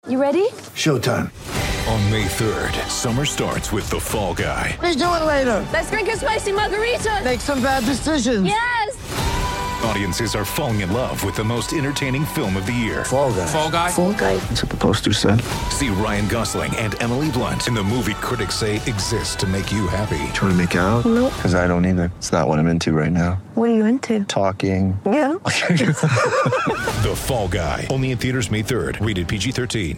You ready? Showtime. On May 3rd, summer starts with The Fall Guy. Let's do it later. Let's drink a spicy margarita. Make some bad decisions. Yes! Audiences are falling in love with the most entertaining film of the year. Fall Guy. Fall Guy? Fall guy. That's what the poster said. See Ryan Gosling and Emily Blunt in the movie critics say exists to make you happy. Trying to make it out? Nope. Because I don't either. It's not what I'm into right now. What are you into? Talking. Yeah. The Fall Guy. Only in theaters May 3rd. Rated PG-13.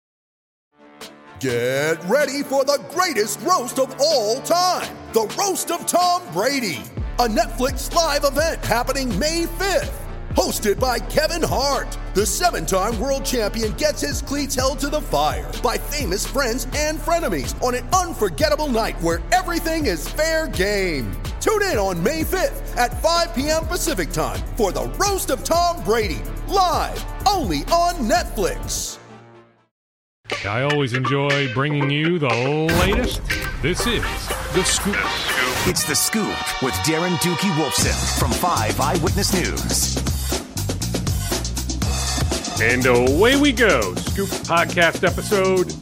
Get ready for the greatest roast of all time. The Roast of Tom Brady. A Netflix live event happening May 5th. Hosted by Kevin Hart. The 7-time world champion gets his cleats held to the fire by famous friends and frenemies on an unforgettable night where everything is fair game. Tune in on May 5th at 5 p.m. Pacific time for the Roast of Tom Brady. Live only on Netflix. I always enjoy bringing you the latest. This is The Scoop. It's The Scoop with Darren Dookie Wolfson from 5 Eyewitness News. And away we go. Scoop Podcast episode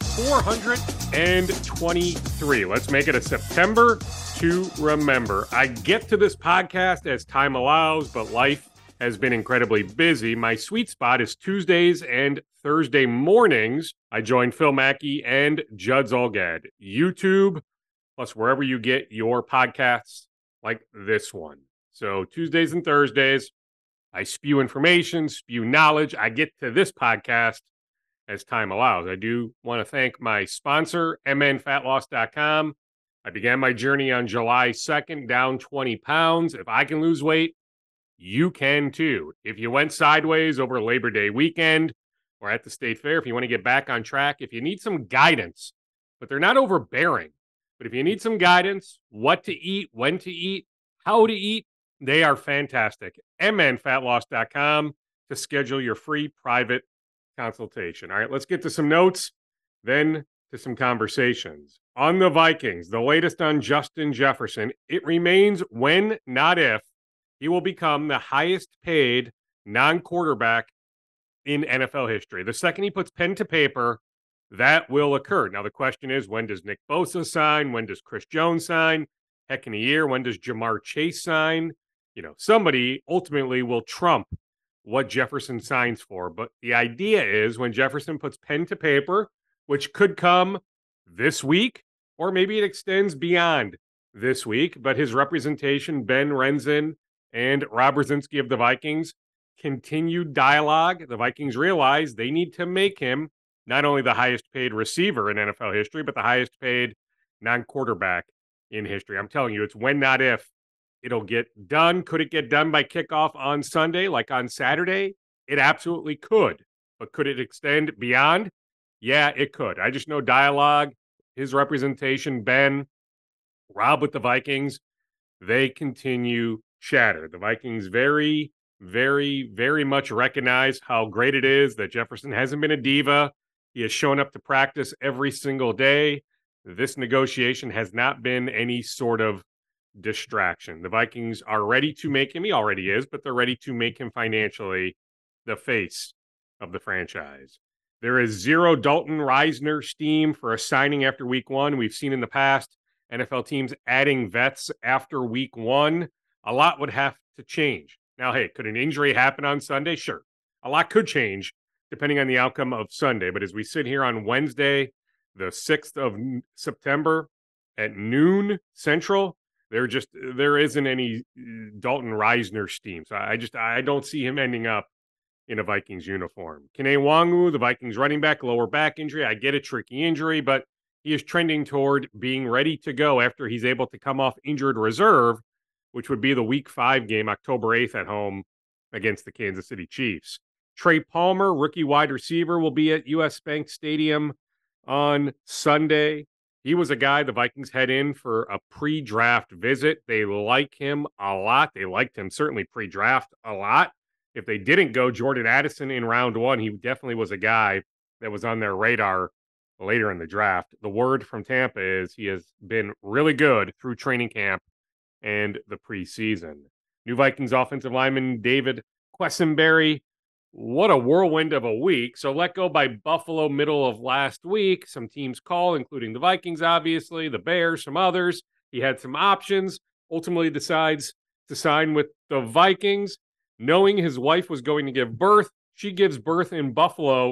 423. Let's make it a September to remember. I get to this podcast as time allows, but life has been incredibly busy. My sweet spot is Tuesdays and Thursday mornings. I join Phil Mackey and Judd Zulgad. YouTube, plus wherever you get your podcasts like this one. So Tuesdays and Thursdays, I spew information, spew knowledge. I get to this podcast as time allows. I do want to thank my sponsor, mnfatloss.com. I began my journey on July 2nd, down 20 pounds. If I can lose weight, you can too. If you went sideways over Labor Day weekend or at the State Fair, if you want to get back on track, if you need some guidance, but they're not overbearing, but if you need some guidance, what to eat, when to eat, how to eat, they are fantastic. mnfatloss.com to schedule your free private consultation. All right, let's get to some notes, then to some conversations. On the Vikings, the latest on Justin Jefferson, it remains when, not if, he will become the highest paid non-quarterback in NFL history. The second he puts pen to paper, that will occur. Now, the question is, when does Nick Bosa sign? When does Chris Jones sign? Heck, in a year, when does Jamar Chase sign? You know, somebody ultimately will trump what Jefferson signs for. But the idea is when Jefferson puts pen to paper, which could come this week, or maybe it extends beyond this week, but his representation, Ben Renzen and Rob Brzezinski of the Vikings, continued dialogue. The Vikings realize they need to make him not only the highest paid receiver in NFL history, but the highest paid non-quarterback in history. I'm telling you, it's when, not if, it'll get done. Could it get done by kickoff on Sunday, like on Saturday? It absolutely could. But could it extend beyond? Yeah, it could. I just know dialogue, his representation, Ben, Rob with the Vikings, they continue chatter. The Vikings very, very, very much recognize how great it is that Jefferson hasn't been a diva. He has shown up to practice every single day. This negotiation has not been any sort of distraction. The Vikings are ready to make him, he already is, but they're ready to make him financially the face of the franchise. There is zero Dalton Reisner steam for a signing after week one. We've seen in the past NFL teams adding vets after week one. A lot would have to change. Now, hey, could an injury happen on Sunday? Sure. A lot could change depending on the outcome of Sunday. But as we sit here on Wednesday, the 6th of September at noon Central, there isn't any Dalton Reisner steam. So I don't see him ending up in a Vikings uniform. Kene Nwangwu, the Vikings running back, lower back injury. I get a tricky injury, but he is trending toward being ready to go after he's able to come off injured reserve, which would be the Week 5 game, October 8th at home against the Kansas City Chiefs. Trey Palmer, rookie wide receiver, will be at US Bank Stadium on Sunday. He was a guy the Vikings had in for a pre-draft visit. They like him a lot. They liked him certainly pre-draft a lot. If they didn't go Jordan Addison in round one, he definitely was a guy that was on their radar later in the draft. The word from Tampa is he has been really good through training camp and the preseason. New Vikings offensive lineman David Quessenberry what a whirlwind of a week. So let go by Buffalo middle of last week. Some teams call, including the Vikings, obviously, the Bears, some others. He had some options, ultimately decides to sign with the Vikings, knowing his wife was going to give birth. She gives birth in Buffalo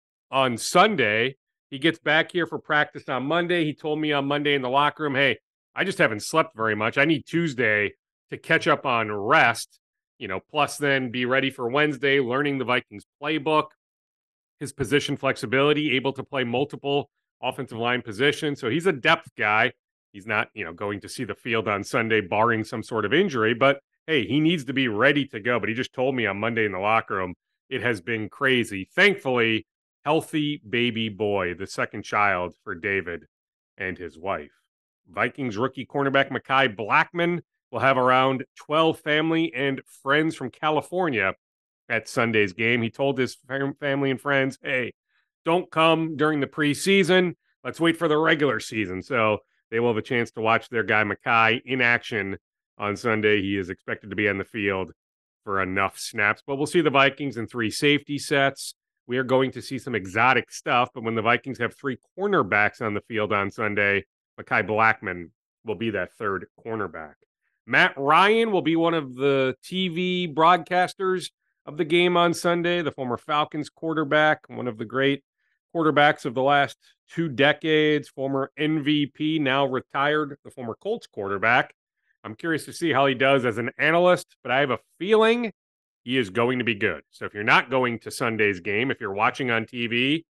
on Sunday. He gets back here for practice on Monday. He told me on Monday in the locker room, hey, I just haven't slept very much. I need Tuesday to catch up on rest, plus then be ready for Wednesday, learning the Vikings playbook, his position flexibility, able to play multiple offensive line positions. So he's a depth guy. He's not, going to see the field on Sunday, barring some sort of injury, but hey, he needs to be ready to go. But he just told me on Monday in the locker room, it has been crazy. Thankfully, healthy baby boy, the second child for David and his wife. Vikings rookie cornerback Mekhi Blackmon will have around 12 family and friends from California at Sunday's game. He told his family and friends, hey, don't come during the preseason. Let's wait for the regular season. So they will have a chance to watch their guy Mekhi in action on Sunday. He is expected to be on the field for enough snaps, but we'll see the Vikings in 3 safety sets. We are going to see some exotic stuff, but when the Vikings have 3 cornerbacks on the field on Sunday, Mekhi Blackmon will be that third cornerback. Matt Ryan will be one of the TV broadcasters of the game on Sunday, the former Falcons quarterback, one of the great quarterbacks of the last 2 decades, former MVP, now retired, the former Colts quarterback. I'm curious to see how he does as an analyst, but I have a feeling he is going to be good. So if you're not going to Sunday's game, if you're watching on TV,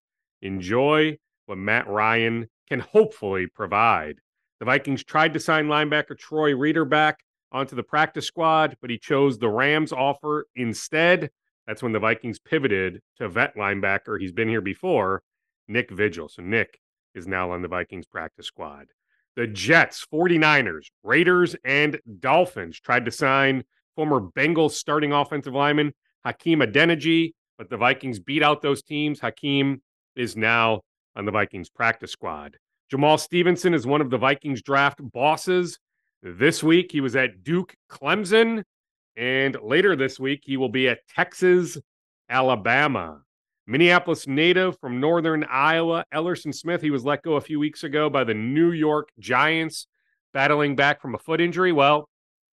enjoy what Matt Ryan can hopefully provide. The Vikings tried to sign linebacker Troy Reeder back onto the practice squad, but he chose the Rams offer instead. That's when the Vikings pivoted to vet linebacker. He's been here before, Nick Vigil. So Nick is now on the Vikings practice squad. The Jets, 49ers, Raiders, and Dolphins tried to sign former Bengals starting offensive lineman Hakeem Adeniji, but the Vikings beat out those teams. Hakeem is now on the Vikings practice squad. Jamal Stevenson is one of the Vikings draft bosses. This week, he was at Duke Clemson, and later this week, he will be at Texas, Alabama. Minneapolis native from northern Iowa, Ellerson Smith, he was let go a few weeks ago by the New York Giants, battling back from a foot injury. Well,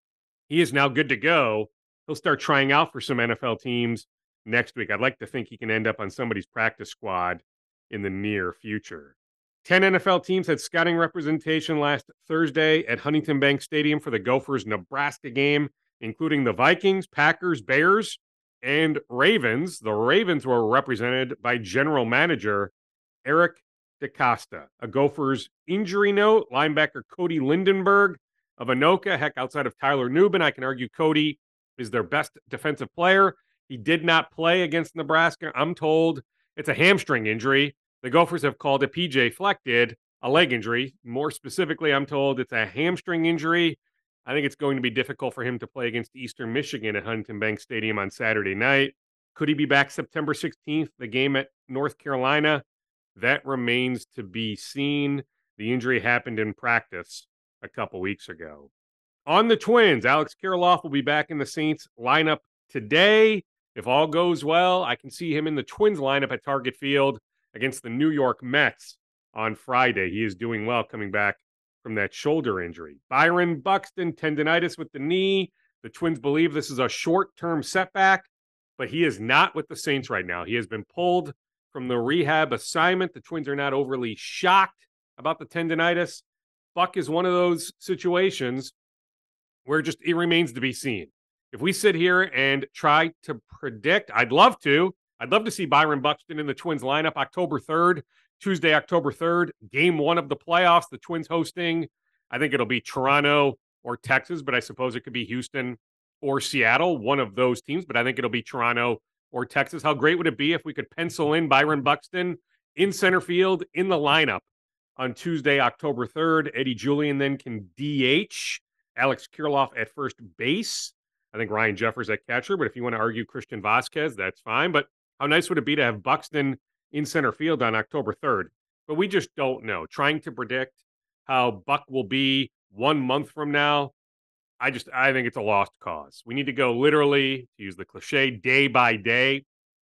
he is now good to go. He'll start trying out for some NFL teams next week. I'd like to think he can end up on somebody's practice squad in the near future. 10 NFL teams had scouting representation last Thursday at Huntington Bank Stadium for the Gophers-Nebraska game, including the Vikings, Packers, Bears, and Ravens. The Ravens were represented by general manager Eric DeCosta. A Gophers injury note, linebacker Cody Lindenberg of Anoka. Heck, outside of Tyler Nubin, I can argue Cody is their best defensive player. He did not play against Nebraska. I'm told it's a hamstring injury. The Gophers have called it, PJ Fleck did, a leg injury. More specifically, I'm told it's a hamstring injury. I think it's going to be difficult for him to play against Eastern Michigan at Huntington Bank Stadium on Saturday night. Could he be back September 16th, the game at North Carolina? That remains to be seen. The injury happened in practice a couple weeks ago. On the Twins, Alex Kirilloff will be back in the Saints lineup today. If all goes well, I can see him in the Twins lineup at Target Field against the New York Mets on Friday. He is doing well coming back from that shoulder injury. Byron Buxton, tendonitis with the knee. The Twins believe this is a short-term setback, but he is not with the Saints right now. He has been pulled from the rehab assignment. The Twins are not overly shocked about the tendonitis. Buck is one of those situations where it remains to be seen. If we sit here and try to predict, I'd love to see Byron Buxton in the Twins lineup October 3rd, Tuesday, October 3rd, game 1 of the playoffs, the Twins hosting. I think it'll be Toronto or Texas, but I suppose it could be Houston or Seattle, one of those teams, but I think it'll be Toronto or Texas. How great would it be if we could pencil in Byron Buxton in center field in the lineup on Tuesday, October 3rd? Eddie Julian then can DH. Alex Kirilloff at first base. I think Ryan Jeffers at catcher, but if you want to argue Christian Vasquez, that's fine. But how nice would it be to have Buxton in center field on October 3rd? But we just don't know. Trying to predict how Buck will be 1 month from now, I think it's a lost cause. We need to go literally, to use the cliche, day by day.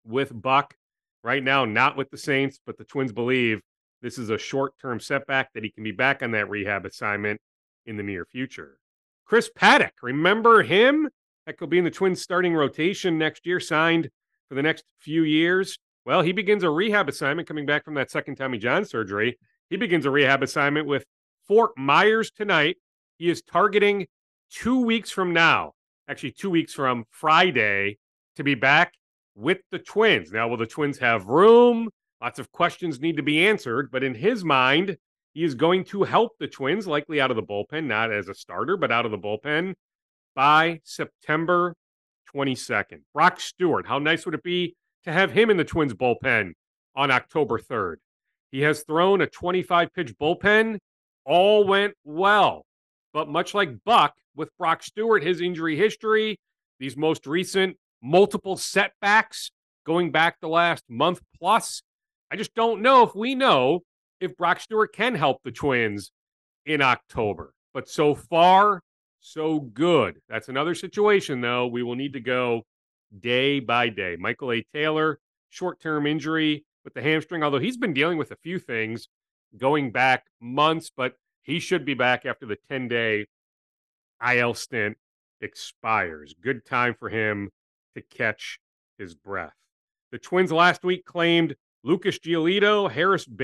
with Buck. Right now, not with the Saints, but the Twins believe this is a short-term setback, that he can be back on that rehab assignment in the near future. Chris Paddock, remember him? Heck, he'll be in the Twins starting rotation next year, signed for the next few years. Well, he begins a rehab assignment coming back from that second Tommy John surgery. He begins a rehab assignment with Fort Myers tonight. He is targeting 2 weeks from now, actually 2 weeks from Friday, to be back with the Twins. Now, will the Twins have room? Lots of questions need to be answered, but in his mind, he is going to help the Twins, likely out of the bullpen, not as a starter, but out of the bullpen by September 22nd. Brock Stewart, how nice would it be to have him in the Twins bullpen on October 3rd? He has thrown a 25-pitch bullpen. All went well. But much like Buck, with Brock Stewart, his injury history, these most recent multiple setbacks going back the last month plus, I just don't know if we know if Brock Stewart can help the Twins in October. But so far, so good. That's another situation, though. We will need to go day by day. Michael A. Taylor, short-term injury with the hamstring, although he's been dealing with a few things going back months, but he should be back after the 10-day IL stint expires. Good time for him to catch his breath. The Twins last week claimed Lucas Giolito, Harrison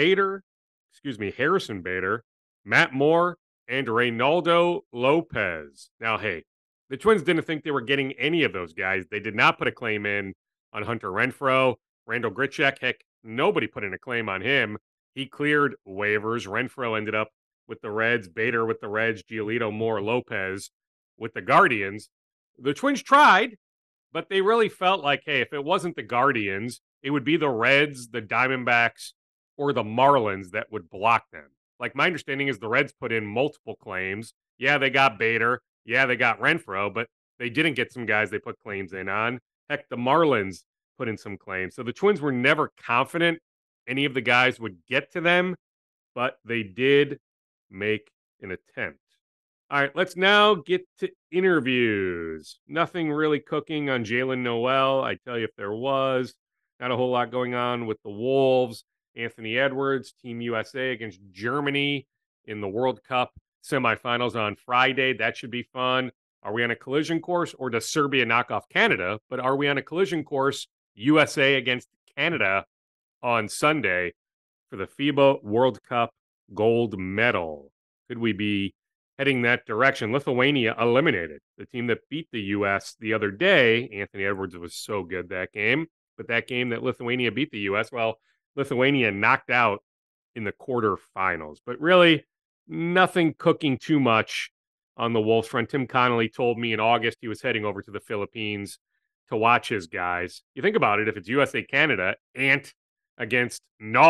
Bader, Matt Moore, and Reynaldo Lopez. Now, hey, the Twins didn't think they were getting any of those guys. They did not put a claim in on Hunter Renfroe. Randall Grichuk, heck, nobody put in a claim on him. He cleared waivers. Renfroe ended up with the Reds, Bader with the Reds, Giolito, Moore, Lopez with the Guardians. The Twins tried, but they really felt like, hey, if it wasn't the Guardians, it would be the Reds, the Diamondbacks, or the Marlins that would block them. Like, my understanding is the Reds put in multiple claims. Yeah, they got Bader. Yeah, they got Renfroe, but they didn't get some guys they put claims in on. Heck, the Marlins put in some claims. So the Twins were never confident any of the guys would get to them, but they did make an attempt. All right, let's now get to interviews. Nothing really cooking on Jaylen Noel. I tell you, if there was, not a whole lot going on with the Wolves. Anthony Edwards, Team USA against Germany in the World Cup semifinals on Friday. That should be fun. Are we on a collision course, or does Serbia knock off Canada? But are we on a collision course, USA against Canada on Sunday for the FIBA World Cup gold medal? Could we be heading that direction? Lithuania eliminated the team that beat the U.S. the other day. Anthony Edwards was so good that game. But that game that Lithuania beat the U.S., well, Lithuania knocked out in the quarterfinals. But really, nothing cooking too much on the Wolves front. Tim Connolly told me in August he was heading over to the Philippines to watch his guys. You think about it, if it's USA-Canada, Ant against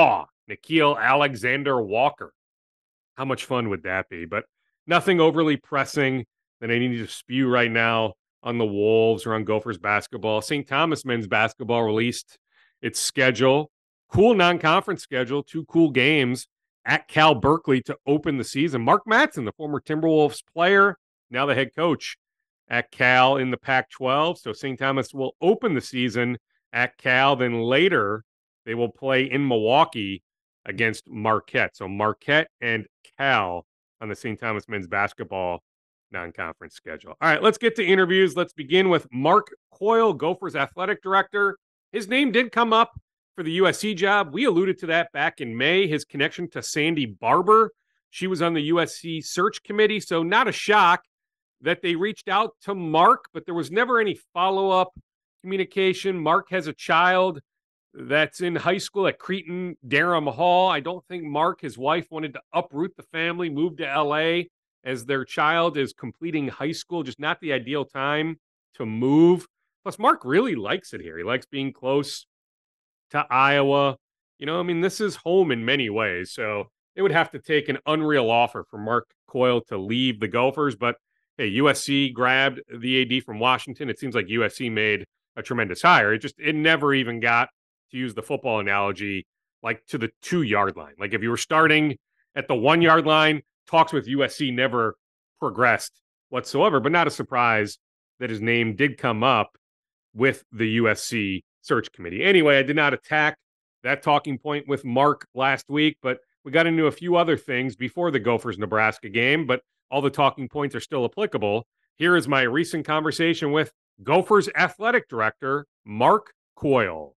Nikhil Alexander-Walker. How much fun would that be? But nothing overly pressing that I need to spew right now on the Wolves or on Gophers basketball. St. Thomas men's basketball released its schedule. Cool non-conference schedule. 2 cool games at Cal Berkeley to open the season. Mark Matson, the former Timberwolves player, now the head coach at Cal in the Pac-12. So St. Thomas will open the season at Cal. Then later they will play in Milwaukee against Marquette. So Marquette and Cal on the St. Thomas men's basketball non-conference schedule. All right, let's get to interviews. Let's begin with Mark Coyle, Gophers athletic director. His name did come up for the USC job. We alluded to that back in May, his connection to Sandy Barber. She was on the USC search committee, so not a shock that they reached out to Mark, but there was never any follow-up communication. Mark has a child that's in high school at Cretin Durham Hall. I don't think Mark, his wife, wanted to uproot the family, move to LA as their child is completing high school. Just not the ideal time to move. Plus, Mark really likes it here. He likes being close to Iowa. You know, I mean, this is home in many ways. So it would have to take an unreal offer for Mark Coyle to leave the Gophers. But hey, USC grabbed the AD from Washington. It seems like USC made a tremendous hire. It never even got, to use the football analogy, like to the 2-yard line. Like if you were starting at the 1-yard line, talks with USC never progressed whatsoever, but not a surprise that his name did come up with the USC search committee. Anyway, I did not attack that talking point with Mark last week, but we got into a few other things before the Gophers-Nebraska game, but all the talking points are still applicable. Here is my recent conversation with Gophers athletic director, Mark Coyle.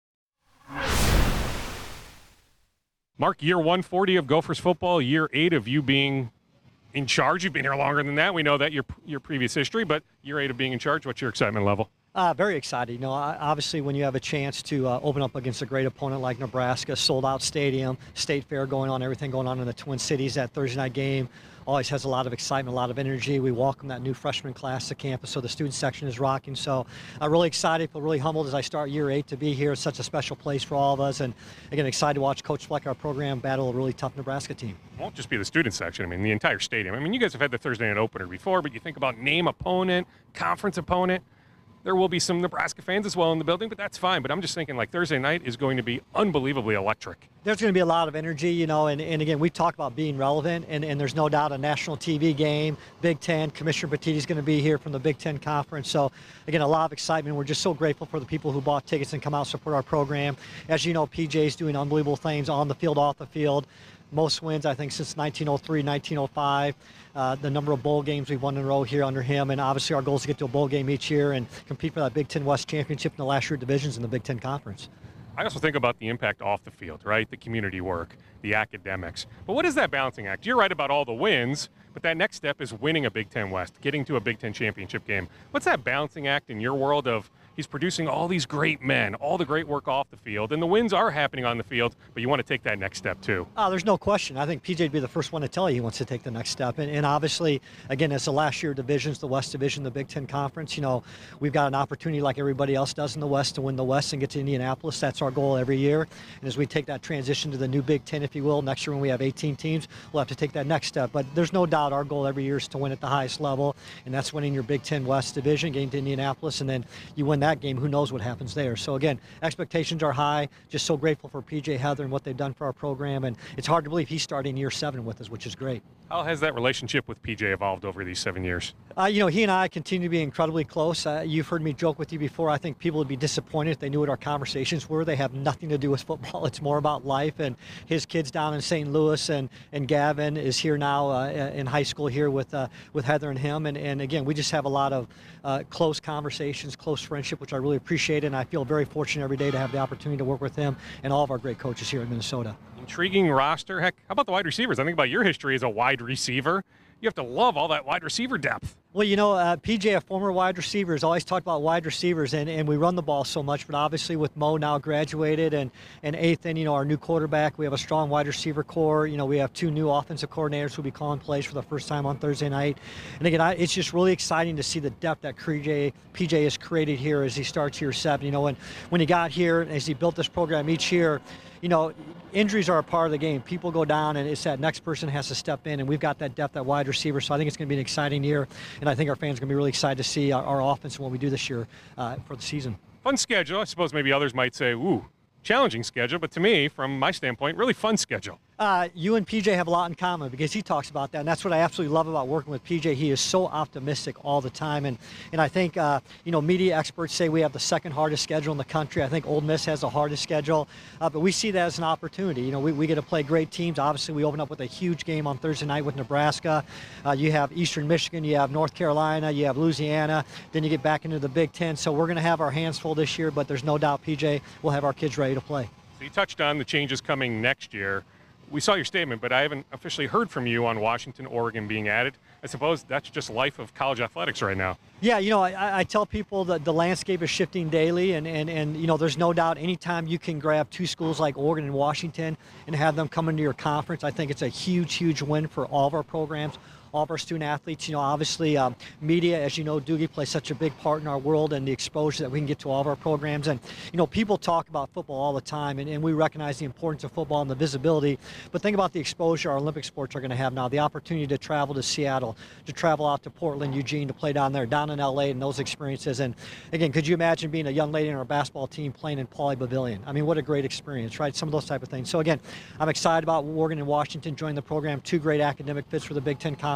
Mark, year 140 of Gophers football, year 8 of you being in charge. You've been here longer than that. We know that your previous history, but year 8 of being in charge. What's your excitement level? Very excited. You know, obviously when you have a chance to open up against a great opponent like Nebraska, sold-out stadium, state fair going on, everything going on in the Twin Cities, that Thursday night game always has a lot of excitement, a lot of energy. We welcome that new freshman class to campus, so the student section is rocking. So I'm really excited, feel really humbled as I start year 8 to be here. It's such a special place for all of us, and again, excited to watch Coach Fleck, our program, battle a really tough Nebraska team. It won't just be the student section. I mean, the entire stadium. I mean, you guys have had the Thursday night opener before, but you think about name opponent, conference opponent. There will be some Nebraska fans as well in the building, but that's fine. But I'm just thinking, like, Thursday night is going to be unbelievably electric. There's going to be a lot of energy, you know, and again, we talk about being relevant, and there's no doubt a national TV game, Big Ten. Commissioner Petitti's going to be here from the Big Ten Conference. So, again, a lot of excitement. We're just so grateful for the people who bought tickets and come out and support our program. As you know, PJ's doing unbelievable things on the field, off the field. Most wins, I think, since 1903, 1905. The number of bowl games we've won in a row here under him, and obviously our goal is to get to a bowl game each year and compete for that Big Ten West championship in the last year divisions in the Big Ten Conference. I also think about the impact off the field, right? The community work, the academics. But what is that balancing act? You're right about all the wins, but that next step is winning a Big Ten West, getting to a Big Ten championship game. What's that balancing act in your world of he's producing all these great men, all the great work off the field, and the wins are happening on the field, but you want to take that next step too? There's no question. I think PJ would be the first one to tell you he wants to take the next step. And obviously, again, it's the last year divisions, the West Division, the Big Ten Conference. You know, we've got an opportunity like everybody else does in the West to win the West and get to Indianapolis. That's our goal every year. And as we take that transition to the new Big Ten, if you will, next year when we have 18 teams, we'll have to take that next step. But there's no doubt our goal every year is to win at the highest level, and that's winning your Big Ten West Division, getting to Indianapolis, and then you win that game, who knows what happens there. So again, expectations are high. Just so grateful for PJ Heather and what they've done for our program, and it's hard to believe he's starting year 7 with us, which is great. How has that relationship with PJ evolved over these 7 years? You know, he and I continue to be incredibly close. You've heard me joke with you before. I think people would be disappointed if they knew what our conversations were. They have nothing to do with football. It's more about life. And his kids down in St. Louis, and Gavin is here now in high school here with Heather and him. And again, we just have a lot of close conversations, close friendship, which I really appreciate. And I feel very fortunate every day to have the opportunity to work with him and all of our great coaches here in Minnesota. Intriguing roster. Heck, how about the wide receivers? I think about your history as a wide receiver. You have to love all that wide receiver depth. Well, you know, PJ, a former wide receiver, has always talked about wide receivers, and we run the ball so much, but obviously with Mo now graduated and Ethan, you know, our new quarterback, we have a strong wide receiver core. You know, we have 2 new offensive coordinators who will be calling plays for the first time on Thursday night. And again, it's just really exciting to see the depth that PJ has created here as he starts year 7. You know, when he got here, as he built this program each year, you know, injuries are a part of the game. People go down, and it's that next person has to step in, and we've got that depth at wide receiver, so I think it's going to be an exciting year, and I think our fans are going to be really excited to see our offense and what we do this year for the season. Fun schedule. I suppose maybe others might say, ooh, challenging schedule, but to me, from my standpoint, really fun schedule. You and PJ have a lot in common because he talks about that, and that's what I absolutely love about working with PJ. He is so optimistic all the time, and I think, you know, media experts say we have the second hardest schedule in the country. I think Ole Miss has the hardest schedule, but we see that as an opportunity. You know, we get to play great teams. Obviously, we open up with a huge game on Thursday night with Nebraska. You have Eastern Michigan, you have North Carolina, you have Louisiana, then you get back into the Big Ten. So we're going to have our hands full this year, but there's no doubt PJ will have our kids ready to play. So you touched on the changes coming next year. We saw your statement, but I haven't officially heard from you on Washington, Oregon being added. I suppose that's just life of college athletics right now. Yeah, you know, I tell people that the landscape is shifting daily, and you know, there's no doubt anytime you can grab 2 schools like Oregon and Washington and have them come into your conference, I think it's a huge, huge win for all of our programs, all of our student athletes. You know, obviously media, as you know, Doogie plays such a big part in our world and the exposure that we can get to all of our programs. And, you know, people talk about football all the time, and we recognize the importance of football and the visibility. But think about the exposure our Olympic sports are going to have now, the opportunity to travel to Seattle, to travel out to Portland, Eugene, to play down there, down in LA, and those experiences. And again, could you imagine being a young lady in our basketball team playing in Pauley Pavilion? I mean, what a great experience, right? Some of those type of things. So again, I'm excited about Oregon and Washington joining the program, 2 great academic fits for the Big Ten Conference.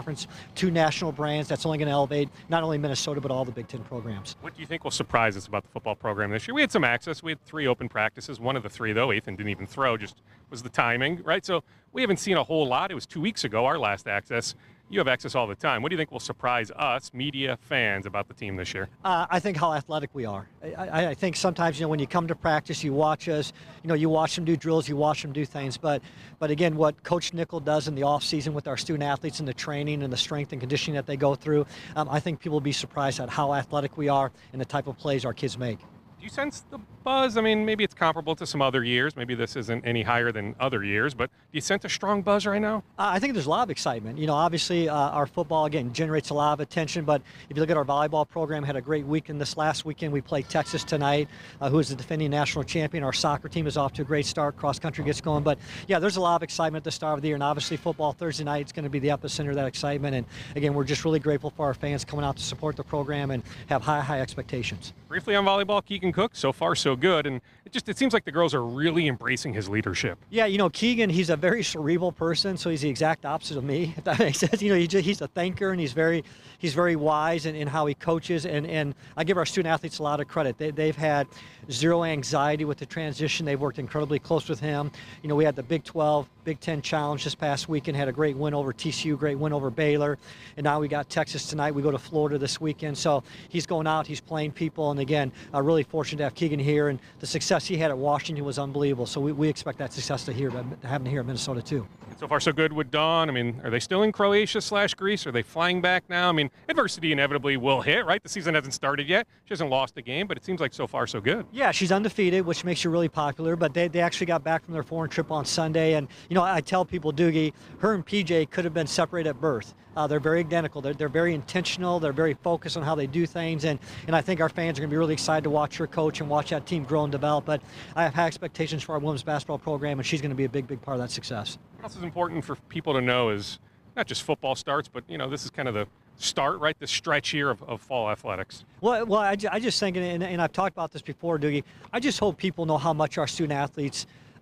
conference, 2 national brands. That's only going to elevate not only Minnesota, but all the Big Ten programs. What do you think will surprise us about the football program this year? We had some access. We had 3 open practices. One of the 3, though, Ethan didn't even throw, just was the timing, right? So we haven't seen a whole lot. It was 2 weeks ago, our last access. You have access all the time. What do you think will surprise us, media, fans, about the team this year? I think how athletic we are. I think sometimes, when you come to practice, you watch us, you watch them do drills, you watch them do things. But again, what Coach Nickel does in the offseason with our student athletes and the training and the strength and conditioning that they go through, I think people will be surprised at how athletic we are and the type of plays our kids make. Do you sense the buzz? I mean, maybe it's comparable to some other years. Maybe this isn't any higher than other years, but do you sense a strong buzz right now? I think there's a lot of excitement. Obviously our football, again, generates a lot of attention, but if you look at our volleyball program, had a great weekend this last weekend. We played Texas tonight, who is the defending national champion. Our soccer team is off to a great start. Cross country gets going. But, yeah, there's a lot of excitement at the start of the year, and obviously football Thursday night is going to be the epicenter of that excitement. And, again, we're just really grateful for our fans coming out to support the program and have high expectations. Briefly on volleyball, Keegan Cook, so far so good, and it seems like the girls are really embracing his leadership. Yeah, Keegan, he's a very cerebral person, so he's the exact opposite of me, if that makes sense. He's a thinker, and he's very wise in how he coaches, and I give our student athletes a lot of credit. They've had zero anxiety with the transition. They've worked incredibly close with him. We had the Big 12, Big 10 challenge this past weekend, had a great win over TCU, great win over Baylor, and now we got Texas tonight. We go to Florida this weekend, so he's going out, he's playing people, and again, really fortunate to have Keegan here, and the success he had at Washington was unbelievable, so we expect that success to happen here at Minnesota too. So far so good with Dawn. I mean, are they still in Croatia/Greece? Are they flying back now? I mean, adversity inevitably will hit, right? The season hasn't started yet. She hasn't lost a game, but it seems like so far so good. Yeah, she's undefeated, which makes her really popular, but they actually got back from their foreign trip on Sunday, and I tell people, Doogie, her and PJ could have been separated at birth. They're very identical. They're very intentional. They're very focused on how they do things, and I think our fans are going to be really excited to watch her coach and watch that team grow and develop. But I have high expectations for our women's basketball program, and she's going to be a big part of that success. What else is important for people to know is not just football starts, but this is kind of the start, right? The stretch here of fall athletics. Well, I just think, and I've talked about this before, Doogie, I just hope people know how much our student athletes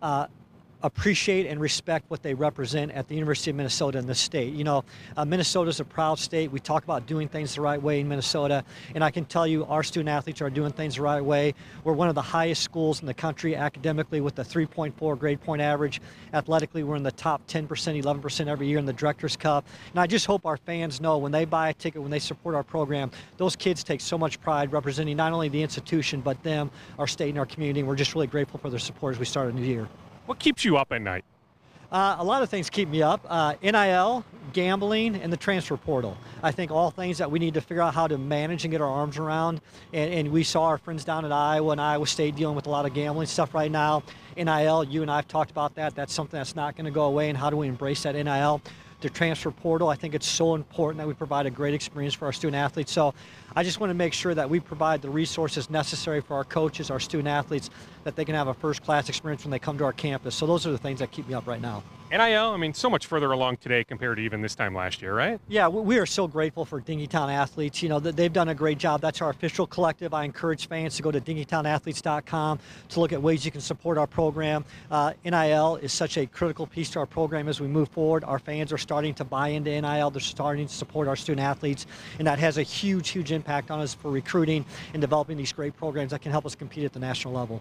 appreciate and respect what they represent at the University of Minnesota and the state. Minnesota's a proud state. We talk about doing things the right way in Minnesota, and I can tell you our student athletes are doing things the right way. We're one of the highest schools in the country academically with a 3.4 grade point average. Athletically, we're in the top 10%, 11% every year in the Directors' Cup. And I just hope our fans know when they buy a ticket, when they support our program, those kids take so much pride representing not only the institution, but them, our state, and our community. And we're just really grateful for their support as we start a new year. What keeps you up at night? A lot of things keep me up. NIL, gambling, and the transfer portal. I think all things that we need to figure out how to manage and get our arms around. And we saw our friends down at Iowa and Iowa State dealing with a lot of gambling stuff right now. NIL, you and I have talked about that. That's something that's not going to go away, and how do we embrace that NIL? The transfer portal, I think it's so important that we provide a great experience for our student athletes. So I just want to make sure that we provide the resources necessary for our coaches, our student athletes, that they can have a first-class experience when they come to our campus. So those are the things that keep me up right now. NIL, I mean, so much further along today compared to even this time last year, right? Yeah, we are so grateful for Dinkytown Athletes. They've done a great job. That's our official collective. I encourage fans to go to dinkytownathletes.com to look at ways you can support our program. NIL is such a critical piece to our program as we move forward. Our fans are starting to buy into NIL. They're starting to support our student athletes, and that has a huge impact on us for recruiting and developing these great programs that can help us compete at the national level.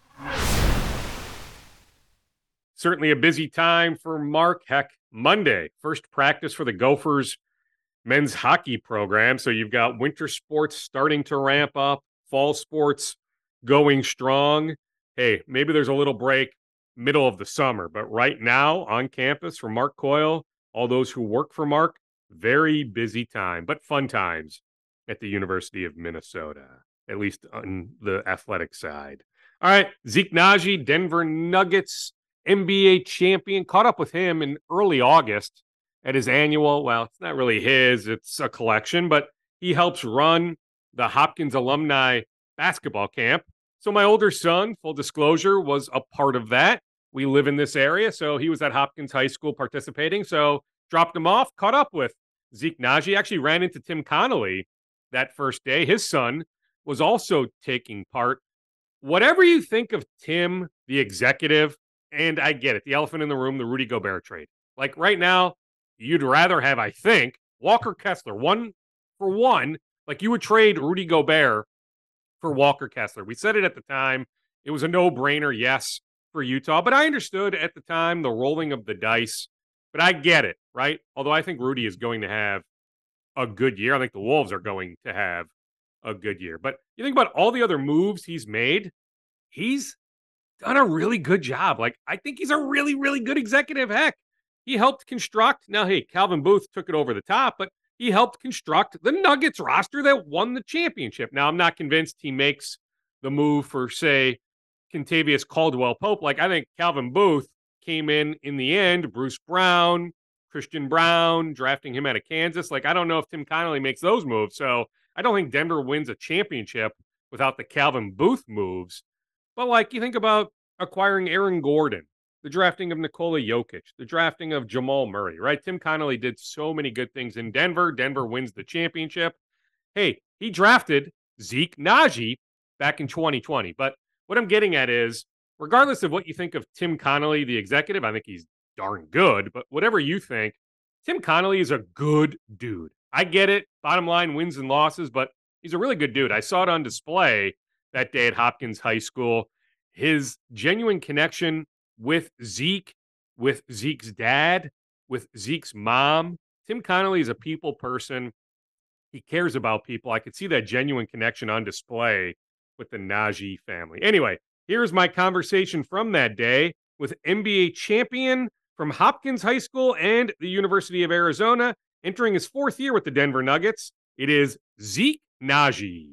Certainly a busy time for Mark. Heck, Monday, first practice for the Gophers men's hockey program. So you've got winter sports starting to ramp up, fall sports going strong. Hey, maybe there's a little break middle of the summer, but right now on campus for Mark Coyle, all those who work for Mark, very busy time, but fun times at the University of Minnesota, at least on the athletic side. All right, Zeke Nnaji, Denver Nuggets NBA champion, caught up with him in early August at his annual, well, it's not really his, it's a collection, but he helps run the Hopkins alumni basketball camp. So my older son, full disclosure, was a part of that. We live in this area, so he was at Hopkins High School participating, so dropped him off, caught up with Zeke Nnaji. Actually ran into Tim Connolly that first day. His son was also taking part. Whatever you think of Tim, the executive, and I get it, the elephant in the room, the Rudy Gobert trade. Like right now, you'd rather have, I think, Walker Kessler, 1-for-1, like you would trade Rudy Gobert for Walker Kessler. We said it at the time. It was a no-brainer, yes, for Utah. But I understood at the time the rolling of the dice. But I get it, right? Although I think Rudy is going to have a good year. I think the Wolves are going to have a good year. But you think about all the other moves he's made, he's done a really good job. Like, I think he's a really, really good executive. Heck, he helped construct. Now, hey, Calvin Booth took it over the top, but he helped construct the Nuggets roster that won the championship. Now, I'm not convinced he makes the move for, say, Kentavious Caldwell-Pope. Like, I think Calvin Booth came in the end, Bruce Brown, Christian Brown, drafting him out of Kansas. Like, I don't know if Tim Connolly makes those moves. So I don't think Denver wins a championship without the Calvin Booth moves. But, like, you think about acquiring Aaron Gordon, the drafting of Nikola Jokic, the drafting of Jamal Murray, right? Tim Connolly did so many good things in Denver. Denver wins the championship. Hey, he drafted Zeke Nnaji back in 2020. But what I'm getting at is, regardless of what you think of Tim Connolly, the executive, I think he's darn good. But whatever you think, Tim Connolly is a good dude. I get it. Bottom line, wins and losses, but he's a really good dude. I saw it on display that day at Hopkins High School. His genuine connection with Zeke, with Zeke's dad, with Zeke's mom. Tim Connolly is a people person. He cares about people. I could see that genuine connection on display with the Nnaji family. Anyway, here's my conversation from that day with NBA champion from Hopkins High School and the University of Arizona, entering his 4th year with the Denver Nuggets. It is Zeke Nnaji.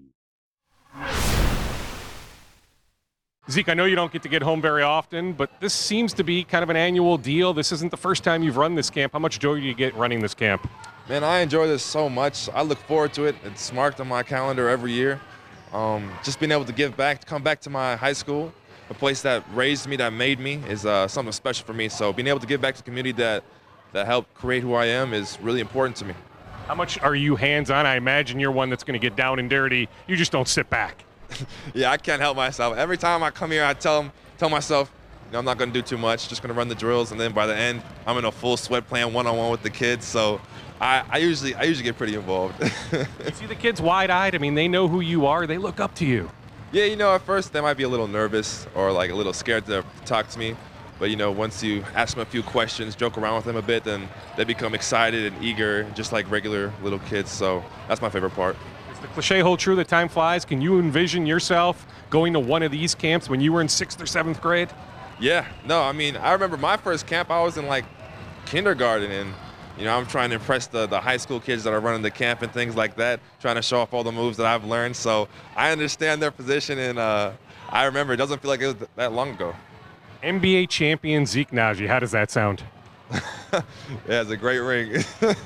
Zeke, I know you don't get to get home very often, but this seems to be kind of an annual deal. This isn't the first time you've run this camp. How much joy do you get running this camp? Man, I enjoy this so much. I look forward to it. It's marked on my calendar every year. Just being able to give back, to come back to my high school, a place that raised me, that made me, is something special for me. So being able to give back to the community that helped create who I am is really important to me. How much are you hands-on? I imagine you're one that's going to get down and dirty. You just don't sit back. Yeah, I can't help myself. Every time I come here, I tell myself, I'm not going to do too much, just going to run the drills, and then by the end, I'm in a full sweat playing one-on-one with the kids. So I usually get pretty involved. You see the kids wide-eyed? I mean, they know who you are. They look up to you. Yeah, at first they might be a little nervous or like a little scared to talk to me. But, once you ask them a few questions, joke around with them a bit, then they become excited and eager, just like regular little kids. So that's my favorite part. Does the cliche hold true that time flies? Can you envision yourself going to one of these camps when you were in 6th or 7th grade? Yeah. No, I mean, I remember my first camp, I was in like kindergarten, and I'm trying to impress the high school kids that are running the camp and things like that, trying to show off all the moves that I've learned. So I understand their position, and I remember it doesn't feel like it was that long ago. NBA champion Zeke Nnaji, how does that sound? Yeah, it's a great ring.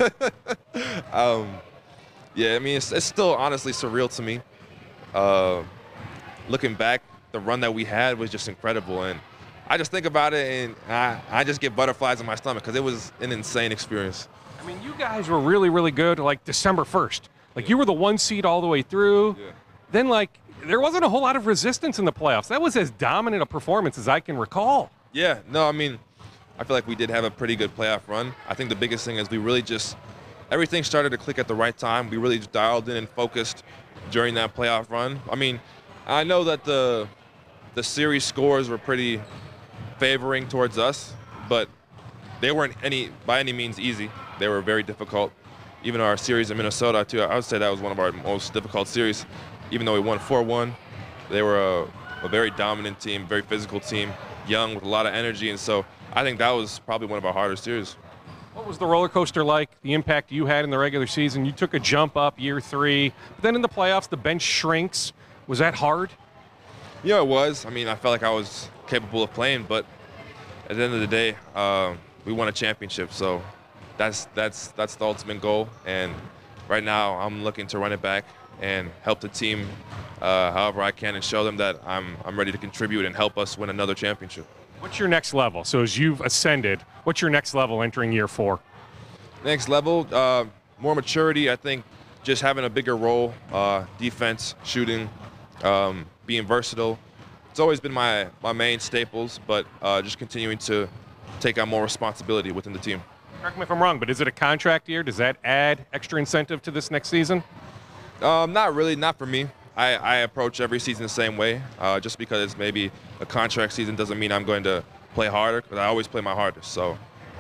Yeah, I mean, it's still honestly surreal to me. Looking back, the run that we had was just incredible, and I just think about it, and I just get butterflies in my stomach because it was an insane experience. I mean, you guys were really, really good, like December 1st. Like, you were the 1 seed all the way through. Yeah. Then, like, there wasn't a whole lot of resistance in the playoffs. That was as dominant a performance as I can recall. Yeah, no, I mean, I feel like we did have a pretty good playoff run. I think the biggest thing is we really just, everything started to click at the right time. We really just dialed in and focused during that playoff run. I mean, I know that the series scores were pretty favoring towards us, but they weren't by any means easy. They were very difficult. Even our series in Minnesota, too, I would say that was one of our most difficult series. Even though we won 4-1, they were a very dominant team, very physical team, young with a lot of energy, and so I think that was probably one of our harder series. What was the roller coaster like, the impact you had in the regular season? You took a jump up year 3, but then in the playoffs, the bench shrinks. Was that hard? Yeah, it was. I mean, I felt like I was capable of playing, but at the end of the day, we won a championship, so that's the ultimate goal, and right now I'm looking to run it back and help the team however I can and show them that I'm ready to contribute and help us win another championship. What's your next level? So as you've ascended, what's your next level entering year 4? Next level, more maturity. I think just having a bigger role, defense, shooting, being versatile. It's always been my main staples, but just continuing to take on more responsibility within the team. Correct me if I'm wrong, but is it a contract year? Does that add extra incentive to this next season? Not really, not for me. I approach every season the same way. Just because it's maybe a contract season doesn't mean I'm going to play harder, because I always play my hardest. So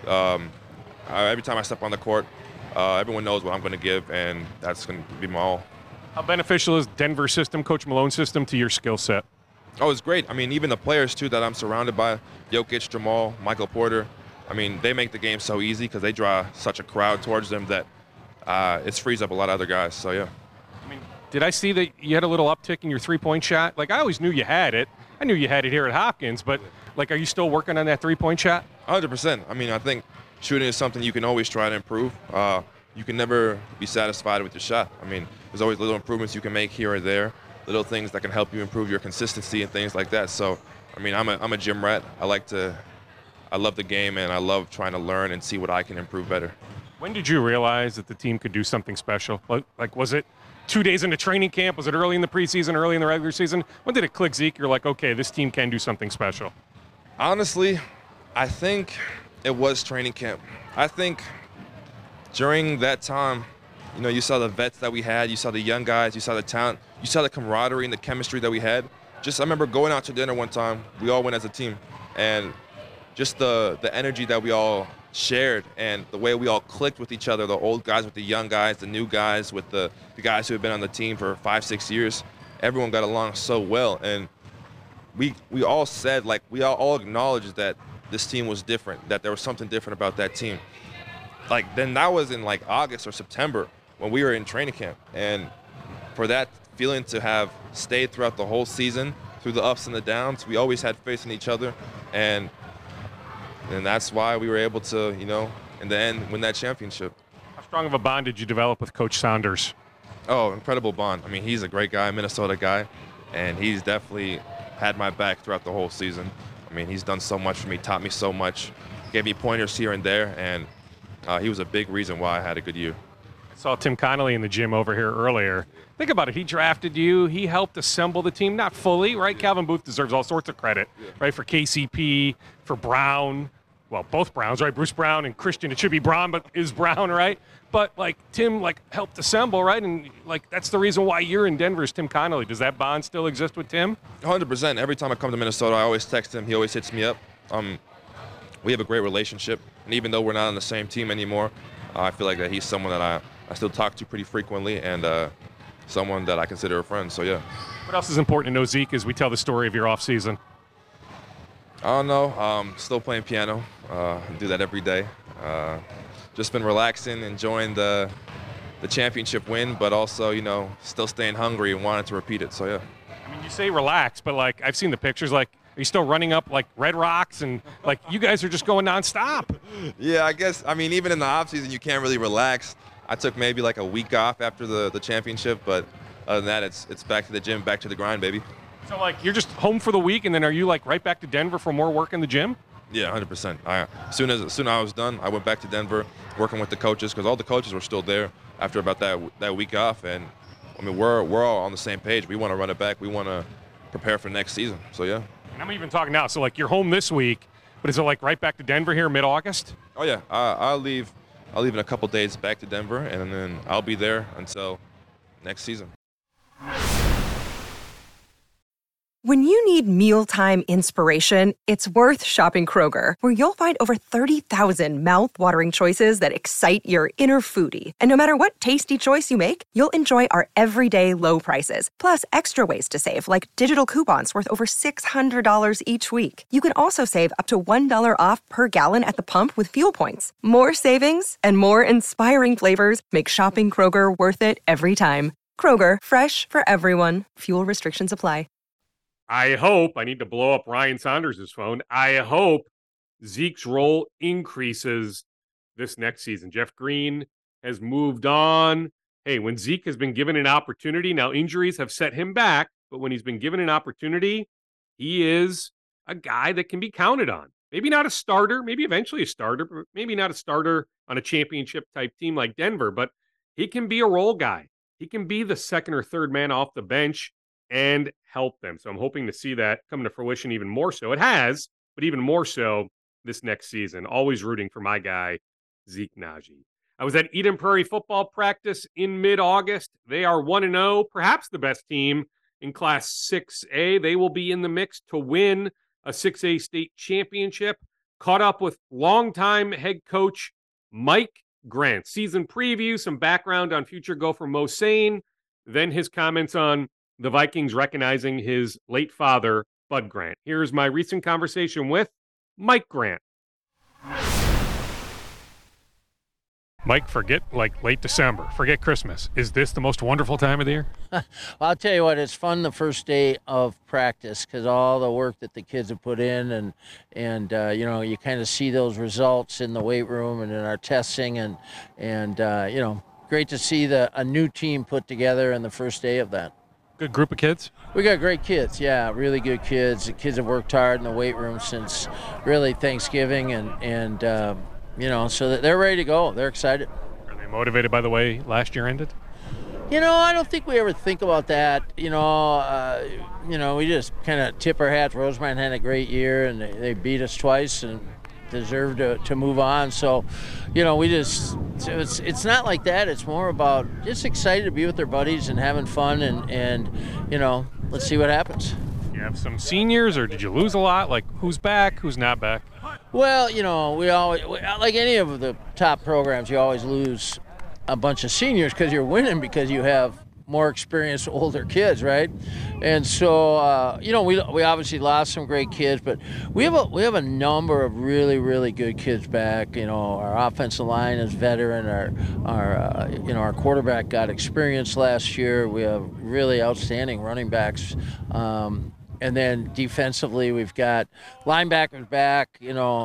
every time I step on the court, everyone knows what I'm going to give, and that's going to be my all. How beneficial is Denver system, Coach Malone system, to your skill set? Oh, it's great. I mean, even the players, too, that I'm surrounded by, Jokic, Jamal, Michael Porter, I mean, they make the game so easy because they draw such a crowd towards them that it frees up a lot of other guys. So, yeah. I mean, did I see that you had a little uptick in your three-point shot? Like, I always knew you had it. I knew you had it here at Hopkins, but, like, are you still working on that three-point shot? 100%. I mean, I think shooting is something you can always try to improve. You can never be satisfied with your shot. I mean, there's always little improvements you can make here or there, little things that can help you improve your consistency and things like that. So, I mean, I'm a gym rat. I love the game, and I love trying to learn and see what I can improve better. When did you realize that the team could do something special? Like, was it 2 days into training camp? Was it early in the preseason, early in the regular season? When did it click, Zeke? You're like, okay, this team can do something special. Honestly, I think it was training camp. I think during that time, you know, you saw the vets that we had, you saw the young guys, you saw the talent, you saw the camaraderie and the chemistry that we had. I remember going out to dinner one time, we all went as a team, and just the energy that we all shared and the way we all clicked with each other, the old guys with the young guys, the new guys with the guys who have been on the team for 5-6 years, everyone got along so well. And we all said, like, we all acknowledged that this team was different, that there was something different about that team. Like, then that was in, like, August or September when we were in training camp. And for that feeling to have stayed throughout the whole season, through the ups and the downs, we always had faith in each other. And that's why we were able to, you know, in the end, win that championship. How strong of a bond did you develop with Coach Saunders? Oh, incredible bond. I mean, he's a great guy, Minnesota guy, and he's definitely had my back throughout the whole season. I mean, he's done so much for me, taught me so much, gave me pointers here and there, and he was a big reason why I had a good year. I saw Tim Connolly in the gym over here earlier. Think about it. He drafted you. He helped assemble the team, not fully, right? Yeah. Calvin Booth deserves all sorts of credit, right, for KCP, for Brown. Well, both Browns, right? Bruce Brown and Christian. It should be Brown, but is Brown, right? But, like, Tim, like, helped assemble, right? And, like, that's the reason why you're in Denver is Tim Connolly. Does that bond still exist with Tim? 100%. Every time I come to Minnesota, I always text him. He always hits me up. We have a great relationship. And even though we're not on the same team anymore, I feel like that he's someone that I still talk to pretty frequently and someone that I consider a friend. So, yeah. What else is important to know, Zeke, as we tell the story of your offseason? I don't know. Still playing piano. Do that every day. Just been relaxing, enjoying the championship win, but also, you know, still staying hungry and wanting to repeat it. So, yeah. I mean, you say relax, but, like, I've seen the pictures. Like, are you still running up, like, Red Rocks? And, like, you guys are just going nonstop. Yeah, I guess. I mean, even in the offseason, you can't really relax. I took maybe, like, a week off after the championship, but other than that, it's back to the gym, back to the grind, baby. So, like, you're just home for the week, and then are you, like, right back to Denver for more work in the gym? Yeah, 100%. As soon as I was done, I went back to Denver, working with the coaches, because all the coaches were still there after about that week off. And, I mean, we're all on the same page. We want to run it back. We want to prepare for next season. So, yeah. And I'm even talking now. So, like, you're home this week, but is it, like, right back to Denver here mid-August? Oh, yeah. I'll leave in a couple days back to Denver, and then I'll be there until next season. When you need mealtime inspiration, it's worth shopping Kroger, where you'll find over 30,000 mouth-watering choices that excite your inner foodie. And no matter what tasty choice you make, you'll enjoy our everyday low prices, plus extra ways to save, like digital coupons worth over $600 each week. You can also save up to $1 off per gallon at the pump with fuel points. More savings and more inspiring flavors make shopping Kroger worth it every time. Kroger, fresh for everyone. Fuel restrictions apply. I need to blow up Ryan Saunders' phone. I hope Zeke's role increases this next season. Jeff Green has moved on. Hey, when Zeke has been given an opportunity, now injuries have set him back, but when he's been given an opportunity, he is a guy that can be counted on. Maybe not a starter, maybe eventually a starter, but maybe not a starter on a championship type team like Denver, but he can be a role guy. He can be the second or third man off the bench and help them. So I'm hoping to see that come to fruition even more so. It has, but even more so this next season. Always rooting for my guy, Zeke Naji. I was at Eden Prairie football practice in mid-August. They are 1-0, perhaps the best team in Class 6A. They will be in the mix to win a 6A state championship. Caught up with longtime head coach Mike Grant. Season preview, some background on future Gopher Mo Sane, then his comments on the Vikings recognizing his late father, Bud Grant. Here's my recent conversation with Mike Grant. Mike, forget late December, forget Christmas. Is this the most wonderful time of the year? Well, I'll tell you what, it's fun the first day of practice because all the work that the kids have put in and you kind of see those results in the weight room and in our testing and great to see a new team put together in the first day of that. Good group of kids? We got great kids, yeah, really good kids. The kids have worked hard in the weight room since really Thanksgiving and so that they're ready to go. They're excited. Are they motivated by the way last year ended? I don't think we ever think about that. We just kind of tip our hats. Rosemont had a great year, and they beat us twice and deserve to move on. So, it's not like that. It's more about just excited to be with their buddies and having fun and let's see what happens. You have some seniors, or did you lose a lot? Like, who's back, who's not back? Well, we always, like any of the top programs, you always lose a bunch of seniors because you're winning because you have more experienced older kids, right? And so, we obviously lost some great kids, but we have a number of really, really good kids back. Our offensive line is veteran. Our quarterback got experience last year. We have really outstanding running backs. And then defensively, we've got linebackers back.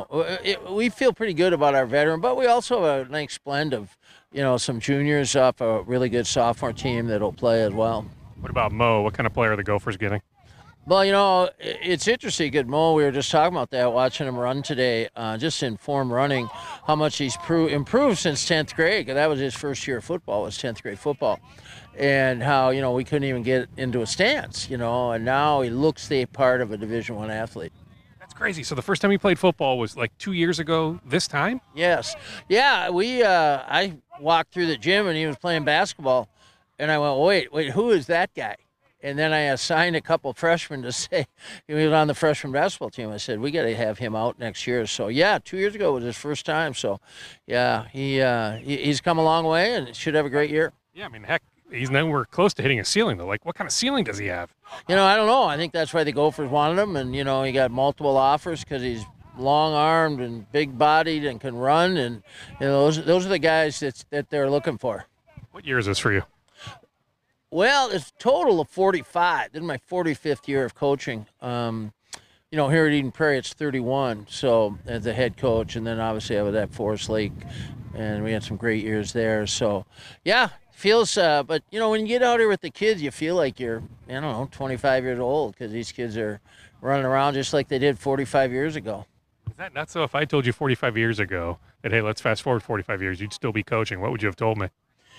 We feel pretty good about our veteran, but we also have a nice blend of, some juniors off a really good sophomore team that'll play as well. What about Mo? What kind of player are the Gophers getting? Well, it's interesting. Good Mo, we were just talking about that, watching him run today, just in form running, how much he's improved since 10th grade, because that was his first year of football, was 10th grade football. And how, we couldn't even get into a stance, and now he looks the part of a Division I athlete. That's crazy. So the first time he played football was like 2 years ago this time? Yes. Yeah, I walked through the gym and he was playing basketball, and I went, wait, who is that guy? And then I assigned a couple freshmen to say, he was on the freshman basketball team. I said, we got to have him out next year. So, 2 years ago was his first time. So, yeah, he's come a long way and should have a great year. Yeah, heck, we're close to hitting a ceiling, though. Like, what kind of ceiling does he have? I don't know. I think that's why the Gophers wanted him. And, he got multiple offers because he's long-armed and big-bodied and can run. And, those are the guys that they're looking for. What year is this for you? Well, it's a total of 45. This is my 45th year of coaching. Here at Eden Prairie, it's 31. So as a head coach, and then obviously I was at Forest Lake, and we had some great years there. So, feels. But when you get out here with the kids, you feel like you're, 25 years old because these kids are running around just like they did 45 years ago. Is that nuts? So if I told you 45 years ago that, hey, let's fast forward 45 years, you'd still be coaching, what would you have told me?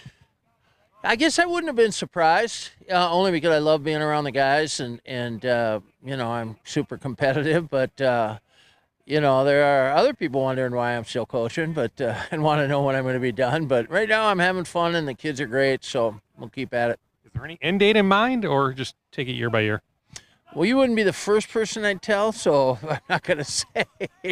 I guess I wouldn't have been surprised, only because I love being around the guys and I'm super competitive. But, there are other people wondering why I'm still coaching and want to know when I'm going to be done. But right now I'm having fun and the kids are great, so we'll keep at it. Is there any end date in mind or just take it year by year? Well, you wouldn't be the first person I'd tell, so I'm not going to say.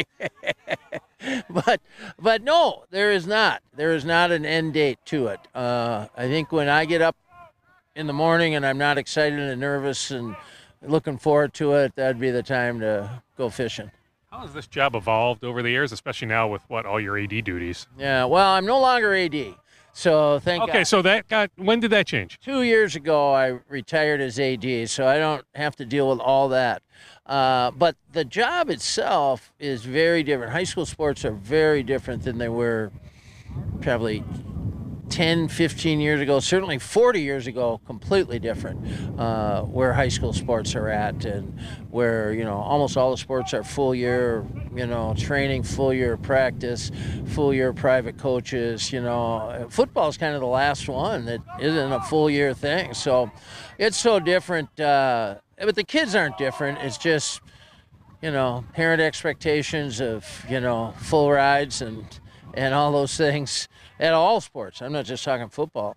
But no, there is not. There is not an end date to it. I think when I get up in the morning and I'm not excited and nervous and looking forward to it, that'd be the time to go fishing. How has this job evolved over the years, especially now with all your AD duties? Yeah, well, I'm no longer AD. So thank God. Okay, so when did that change? 2 years ago, I retired as AD, so I don't have to deal with all that. But the job itself is very different. High school sports are very different than they were probably 10, 15 years ago, certainly 40 years ago, completely different where high school sports are at and where, almost all the sports are full year, training, full year practice, full year private coaches, Football is kind of the last one that isn't a full year thing. So it's so different. But the kids aren't different. It's just, parent expectations of, full rides and and all those things at all sports. I'm not just talking football.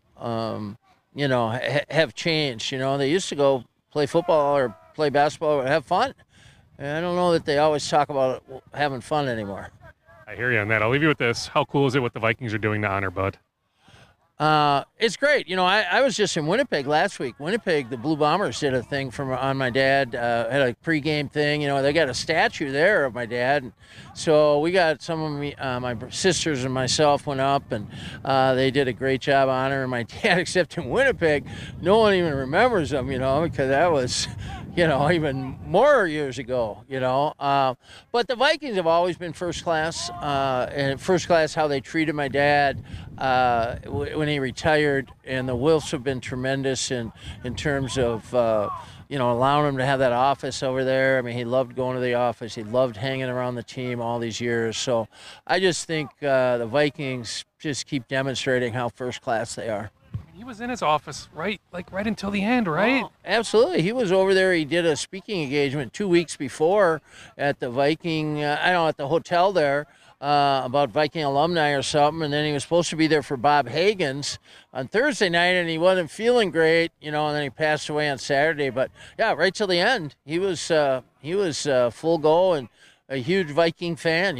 Have changed. They used to go play football or play basketball or have fun. And I don't know that they always talk about having fun anymore. I hear you on that. I'll leave you with this. How cool is it what the Vikings are doing to honor Bud? It's great. I was just in Winnipeg last week. Winnipeg, the Blue Bombers did a thing on my dad, had a pregame thing. They got a statue there of my dad. And so we got some of my sisters and myself went up, and they did a great job honoring my dad, except in Winnipeg, no one even remembers him, because that was, even more years ago, But the Vikings have always been first class, and first class how they treated my dad when he retired, and the Wilfs have been tremendous in terms of allowing him to have that office over there. I mean, he loved going to the office. He loved hanging around the team all these years. So I just think the Vikings just keep demonstrating how first class they are. He was in his office right until the end, right? Oh, absolutely. He was over there. He did a speaking engagement 2 weeks before at the Viking, at the hotel there. About Viking alumni or something, and then he was supposed to be there for Bob Hagan's on Thursday night, and he wasn't feeling great, and then he passed away on Saturday. But yeah, right till the end, he was full go and a huge Viking fan,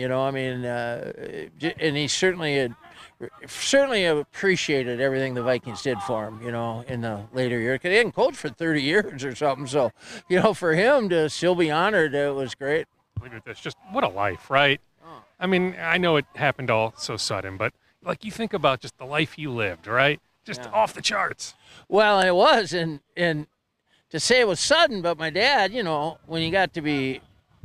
and he certainly appreciated everything the Vikings did for him, in the later years. Because he hadn't coached for 30 years or something, so for him to still be honored, it was great. Look at this, just what a life, right? I mean, I know it happened all so sudden, but you think about just the life he lived, right? Just off the charts. Well, it was, and to say it was sudden, but my dad, when he got to be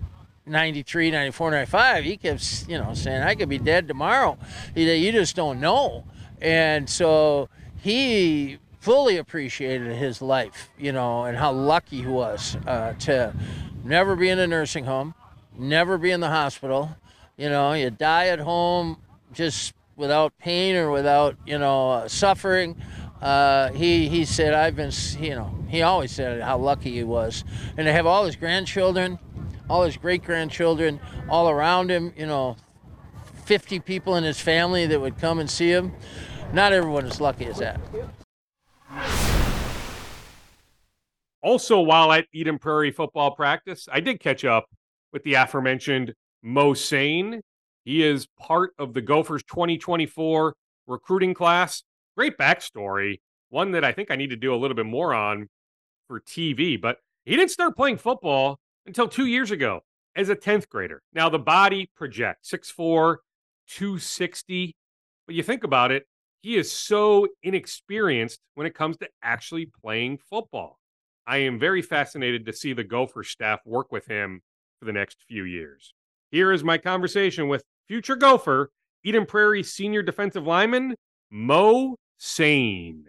93, 94, 95, he kept, saying, I could be dead tomorrow. You just don't know. And so he fully appreciated his life, and how lucky he was to never be in a nursing home, never be in the hospital. You die at home just without pain or without, suffering. He said, he always said how lucky he was. And to have all his grandchildren, all his great-grandchildren all around him, 50 people in his family that would come and see him. Not everyone is lucky as that. Also, while at Eden Prairie football practice, I did catch up with the aforementioned Mo Sane. He is part of the Gophers 2024 recruiting class. Great backstory, one that I think I need to do a little bit more on for TV, but he didn't start playing football until 2 years ago as a 10th grader. Now, the body projects 6'4", 260, but you think about it, he is so inexperienced when it comes to actually playing football. I am very fascinated to see the Gopher staff work with him for the next few years. Here is my conversation with future Gopher, Eden Prairie senior defensive lineman, Mo Sane.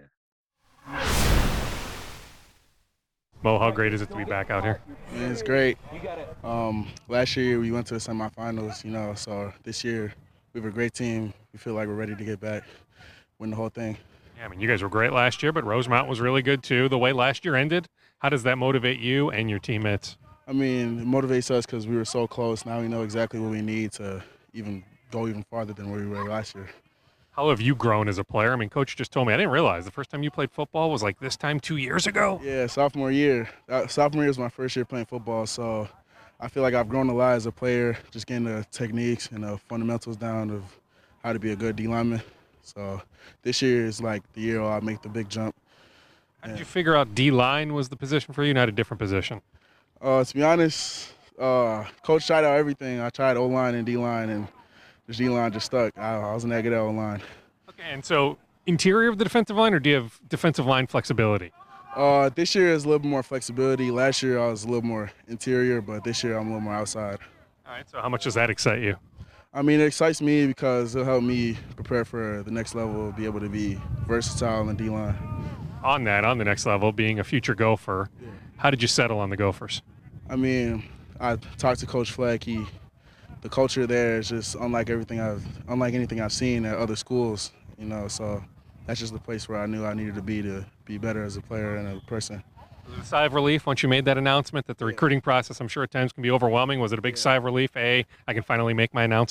Mo, how great is it to be back out here? Man, it's great. Last year we went to the semifinals, so this year we have a great team. We feel like we're ready to get back, win the whole thing. Yeah, I mean, you guys were great last year, but Rosemount was really good too. The way last year ended, how does that motivate you and your teammates? I mean, it motivates us because we were so close. Now we know exactly what we need to go even farther than where we were last year. How have you grown as a player? I mean, Coach just told me, I didn't realize the first time you played football was like this time 2 years ago. Yeah, sophomore year. Sophomore year was my first year playing football, so I feel like I've grown a lot as a player, just getting the techniques and the fundamentals down of how to be a good D lineman. So this year is like the year I'll make the big jump. How did you figure out D-line was the position for you, not a different position? To be honest, Coach tried out everything. I tried O-line and D-line, and the D-line just stuck. I was negative O-line. Okay, and so interior of the defensive line, or do you have defensive line flexibility? This year is a little bit more flexibility. Last year I was a little more interior, but this year I'm a little more outside. All right, so how much does that excite you? I mean, it excites me because it'll help me prepare for the next level, be able to be versatile in D-line. On the next level, being a future Gopher, how did you settle on the Gophers? I mean, I talked to Coach Fleck. The culture there is just unlike anything I've seen at other schools, so that's just the place where I knew I needed to be better as a player and a person. Was it a sigh of relief once you made that announcement that the recruiting process, I'm sure at times, can be overwhelming? Was it a big sigh of relief? I can finally make my announcement?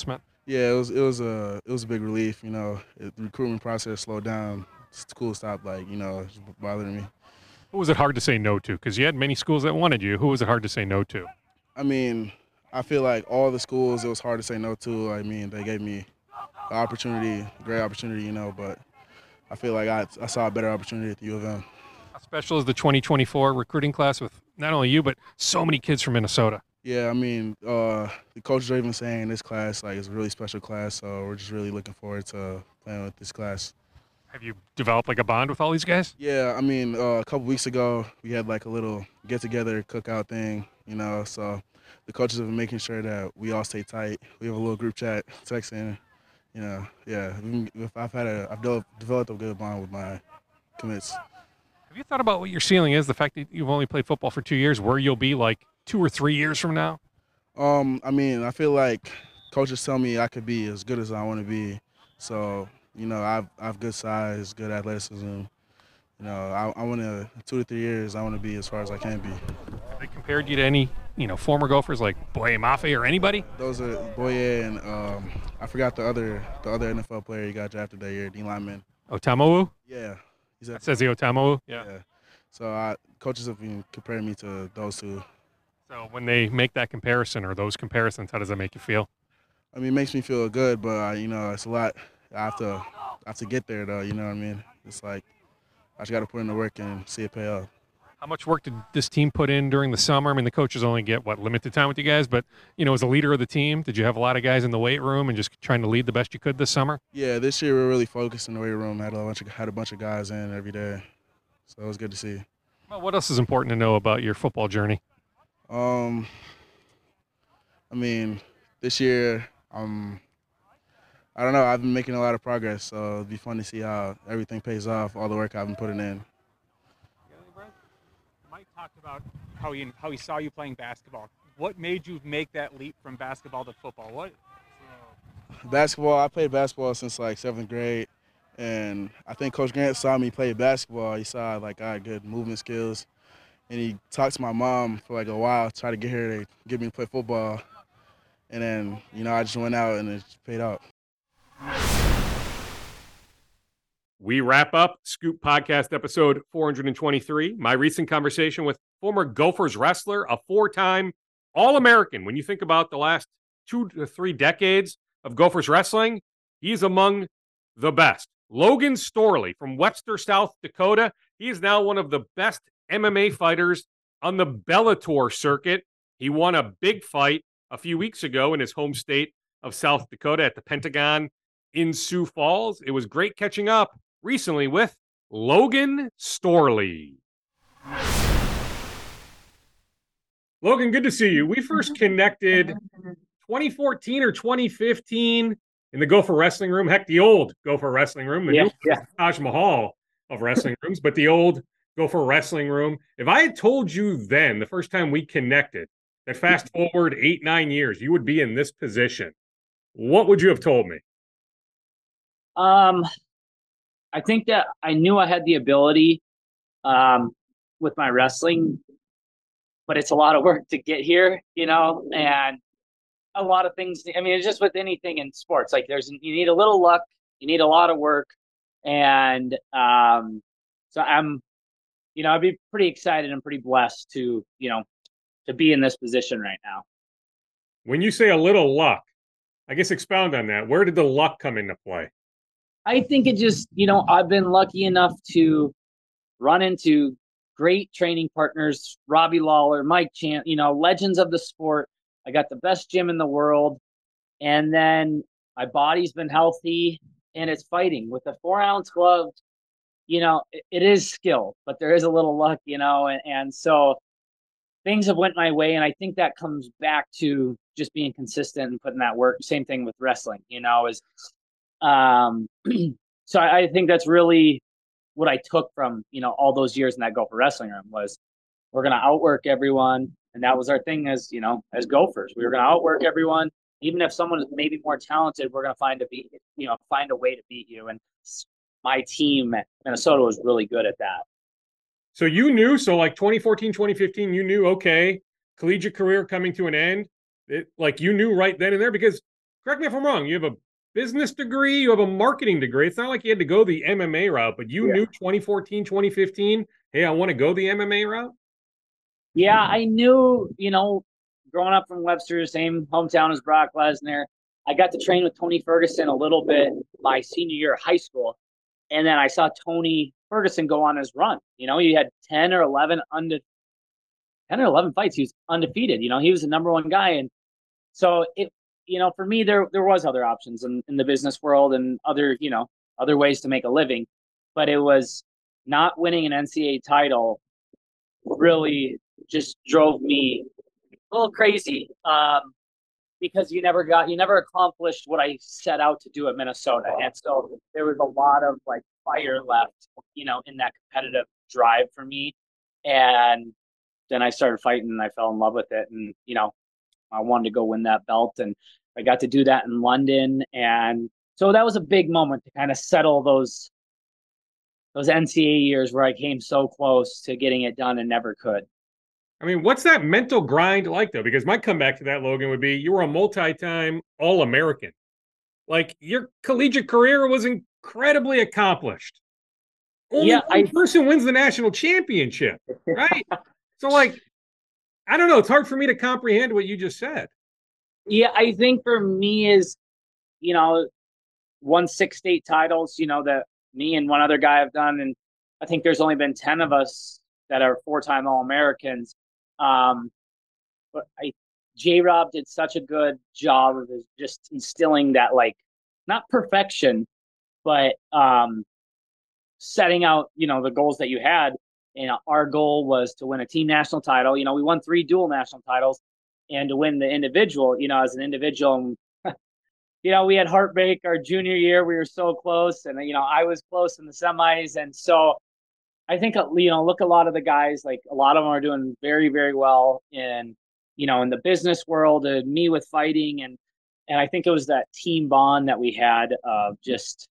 Yeah, it was a big relief. You know, the recruitment process slowed down. School stopped bothering me. Who was it hard to say no to? Because you had many schools that wanted you. Who was it hard to say no to? I mean, I feel like all the schools it was hard to say no to. I mean, they gave me an opportunity, great opportunity, you know, but I feel like I saw a better opportunity at the U of M. How special is the 2024 recruiting class with not only you, but so many kids from Minnesota? Yeah, I mean, the coaches are even saying this class, it's a really special class, so we're just really looking forward to playing with this class. Have you developed a bond with all these guys? Yeah, I mean, a couple weeks ago, we had a little get-together, cookout thing, you know, so the coaches have been making sure that we all stay tight. We have a little group chat, texting, you know, yeah. I've developed a good bond with my commits. Have you thought about what your ceiling is, the fact that you've only played football for 2 years, where you'll be 2 or 3 years from now? I mean, I feel like coaches tell me I could be as good as I want to be, so you know, I've good size, good athleticism. You know, I want to 2 to 3 years. I want to be as far as I can be. Have they compared you to any, former Gophers like Boye Mafe or anybody? Those are Boye and I forgot the other NFL player he got drafted that year, D lineman. Otamowu? Yeah, that says the Otamowu. Yeah. So coaches have been comparing me to those two. So when they make that comparison or those comparisons, how does that make you feel? I mean, it makes me feel good, but it's a lot. I have to get there though. You know what I mean? It's I just got to put in the work and see it pay off. How much work did this team put in during the summer? I mean, the coaches only get limited time with you guys, but as a leader of the team, did you have a lot of guys in the weight room and just trying to lead the best you could this summer? Yeah, this year we were really focused in the weight room. Had a bunch of guys in every day, so it was good to see. Well, what else is important to know about your football journey? I mean, this year, I don't know. I've been making a lot of progress, so it'll be fun to see how everything pays off, all the work I've been putting in. Mike talked about how he saw you playing basketball. What made you make that leap from basketball to football? Basketball, I played basketball since 7th grade, and I think Coach Grant saw me play basketball. He saw I had good movement skills, and he talked to my mom for a while, tried to get her to get me to play football, and then I just went out and it paid off. We wrap up Scoop Podcast episode 423. My recent conversation with former Gophers wrestler, a 4-time All-American. When you think about the last 2 to 3 decades of Gophers wrestling, he's among the best. Logan Storley from Webster, South Dakota. He is now one of the best MMA fighters on the Bellator circuit. He won a big fight a few weeks ago in his home state of South Dakota at the Pentagon in Sioux Falls. It was great catching up recently with Logan Storley. Logan, good to see you. We first connected 2014 or 2015 in the Gopher Wrestling Room. Heck, the old Gopher Wrestling Room, the new Taj Mahal of wrestling rooms, but the old Gopher Wrestling Room. If I had told you then, the first time we connected, that fast forward 8-9 years, you would be in this position, what would you have told me? I think that I knew I had the ability with my wrestling, but it's a lot of work to get here, and a lot of things. I mean, it's just with anything in sports. You need a little luck, you need a lot of work, and so I'd be pretty excited and pretty blessed to be in this position right now. When you say a little luck, I guess expound on that. Where did the luck come into play? I think it just, I've been lucky enough to run into great training partners, Robbie Lawler, Mike Chant, legends of the sport. I got the best gym in the world. And then my body's been healthy and it's fighting with a 4-ounce glove. It is skill, but there is a little luck, and so things have went my way. And I think that comes back to just being consistent and putting that work. Same thing with wrestling, so I think that's really what I took from, all those years in that Gopher Wrestling Room was we're going to outwork everyone. And that was our thing as Gophers. We were going to outwork everyone. Even if someone is maybe more talented, we're going to find a way to beat you. And my team at Minnesota was really good at that. So you knew, 2014, 2015, you knew, okay, collegiate career coming to an end. You knew right then and there, because correct me if I'm wrong, you have a business degree, you have a marketing degree. It's not like you had to go the MMA route, but you knew 2014, 2015, hey, I want to go the MMA route? Yeah, I knew, growing up from Webster, same hometown as Brock Lesnar, I got to train with Tony Ferguson a little bit my senior year of high school. And then I saw Tony Ferguson go on his run. He had 10 or 11 fights. He was undefeated. He was the number one guy. And so for me, there was other options in the business world and other ways to make a living. But it was not winning an NCAA title really just drove me a little crazy. Because you never accomplished what I set out to do at Minnesota. And so there was a lot of fire left, in that competitive drive for me. And then I started fighting and I fell in love with it. And, I wanted to go win that belt, and I got to do that in London. And so that was a big moment to kind of settle those NCAA years where I came so close to getting it done and never could. I mean, what's that mental grind like, though? Because my comeback to that, Logan, would be you were a multi-time All-American. Your collegiate career was incredibly accomplished. Only one person wins the national championship, right? So, I don't know. It's hard for me to comprehend what you just said. Yeah, I think for me is, won 6 state titles, that me and one other guy have done. And I think there's only been 10 of us that are 4-time All-Americans. But J-Rob did such a good job of just instilling that, not perfection, but setting out, the goals that you had. And our goal was to win a team national title. We won 3 dual national titles, and to win the individual, as an individual. We had heartbreak our junior year. We were so close, and, I was close in the semis. And so I think, look, a lot of the guys, a lot of them are doing very, very well in the business world, and me with fighting. And I think it was that team bond that we had of just,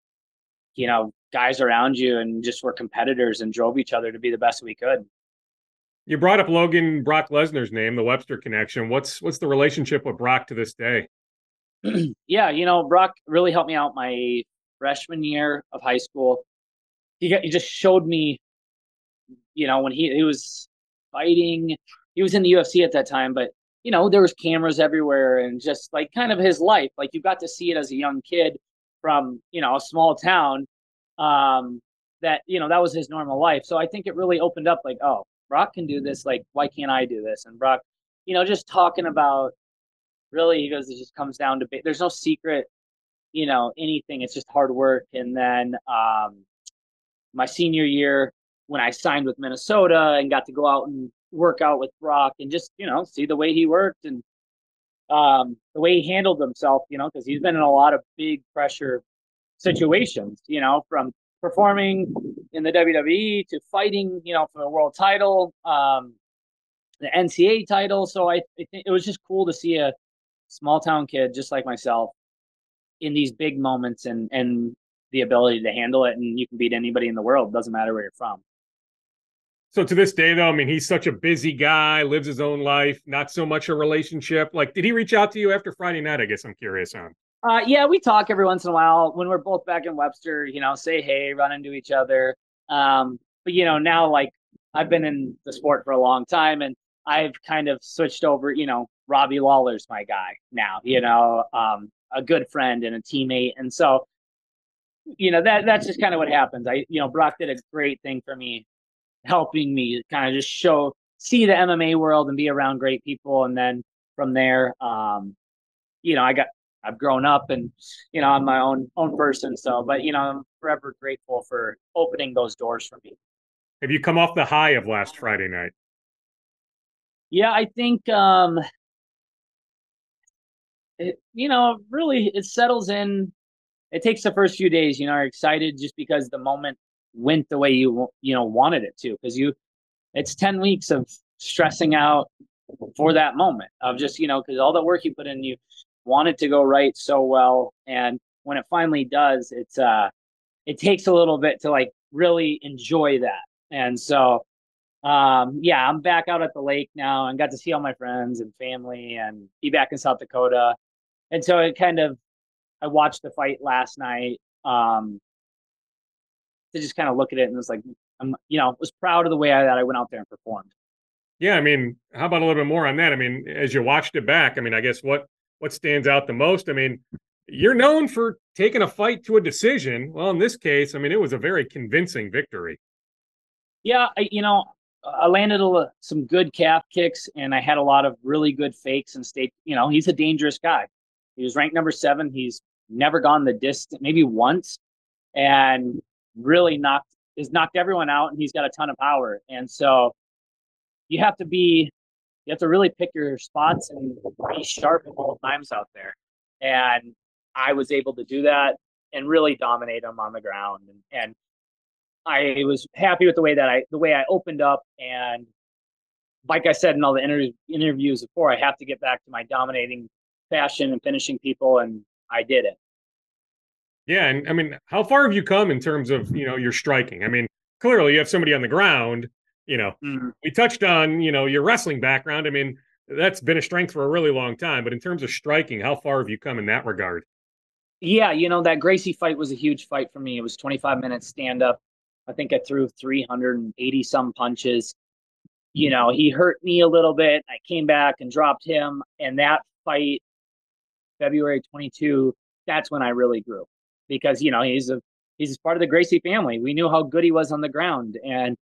guys around you and just were competitors and drove each other to be the best we could. You brought up Brock Lesnar's name, the Webster connection. What's the relationship with Brock to this day? Yeah, Brock really helped me out my freshman year of high school. He just showed me, when he was fighting, he was in the UFC at that time, but, there was cameras everywhere and just kind of his life. You got to see it as a young kid from, a small town, that, that was his normal life. So I think it really opened up oh, Brock can do this. Why can't I do this? And Brock, just talking about really, he goes, it just comes down to, there's no secret, anything. It's just hard work. And then, my senior year, when I signed with Minnesota and got to go out and work out with Brock and just, see the way he worked and the way he handled himself, because he's been in a lot of big pressure situations, from performing in the WWE to fighting, for the world title, the NCAA title. So I think it was just cool to see a small town kid just like myself in these big moments and the ability to handle it. And you can beat anybody in the world. Doesn't matter where you're from. So to this day, though, I mean, he's such a busy guy, lives his own life, not so much a relationship. Did he reach out to you after Friday night? I guess I'm curious on. Yeah, we talk every once in a while when we're both back in Webster, say hey, run into each other. But, now I've been in the sport for a long time and I've kind of switched over, Robbie Lawler's my guy now, a good friend and a teammate. And so, that's just kind of what happens. Brock did a great thing for me, helping me kind of just see the MMA world and be around great people. And then from there, I've grown up and, I'm my own person. So, but, I'm forever grateful for opening those doors for me. Have you come off the high of last Friday night? Yeah, I think, really it settles in. It takes the first few days, are excited just because the moment went the way you wanted it to, because it's 10 weeks of stressing out for that moment of just, because all the work you put in, you want it to go right so well. And when it finally does, it takes a little bit to really enjoy that. And so, I'm back out at the lake now and got to see all my friends and family and be back in South Dakota. And so it kind of, I watched the fight last night to just kind of look at it and was like, was proud of the way that I went out there and performed. Yeah, I mean, how about a little bit more on that? I mean, as you watched it back, I mean, I guess what stands out the most? I mean, you're known for taking a fight to a decision. Well, in this case, I mean, it was a very convincing victory. Yeah, I landed some good calf kicks, and I had a lot of really good fakes and he's a dangerous guy. He was ranked number 7. He's never gone the distance, maybe once, and really knocked everyone out, and he's got a ton of power. And so you have to really pick your spots and be sharp at all times out there. And I was able to do that and really dominate him on the ground. And I was happy with the way I opened up. And like I said in all the interviews before, I have to get back to my dominating fashion and finishing people, and I did it. Yeah, and I mean, how far have you come in terms of, your striking? I mean, clearly you have somebody on the ground, We touched on, your wrestling background. I mean, that's been a strength for a really long time, but in terms of striking, how far have you come in that regard? Yeah, that Gracie fight was a huge fight for me. It was 25 minutes stand up. I think I threw 380 some punches. He hurt me a little bit. I came back and dropped him. And that fight, February 22, that's when I really grew, because, he's part of the Gracie family. We knew how good he was on the ground. And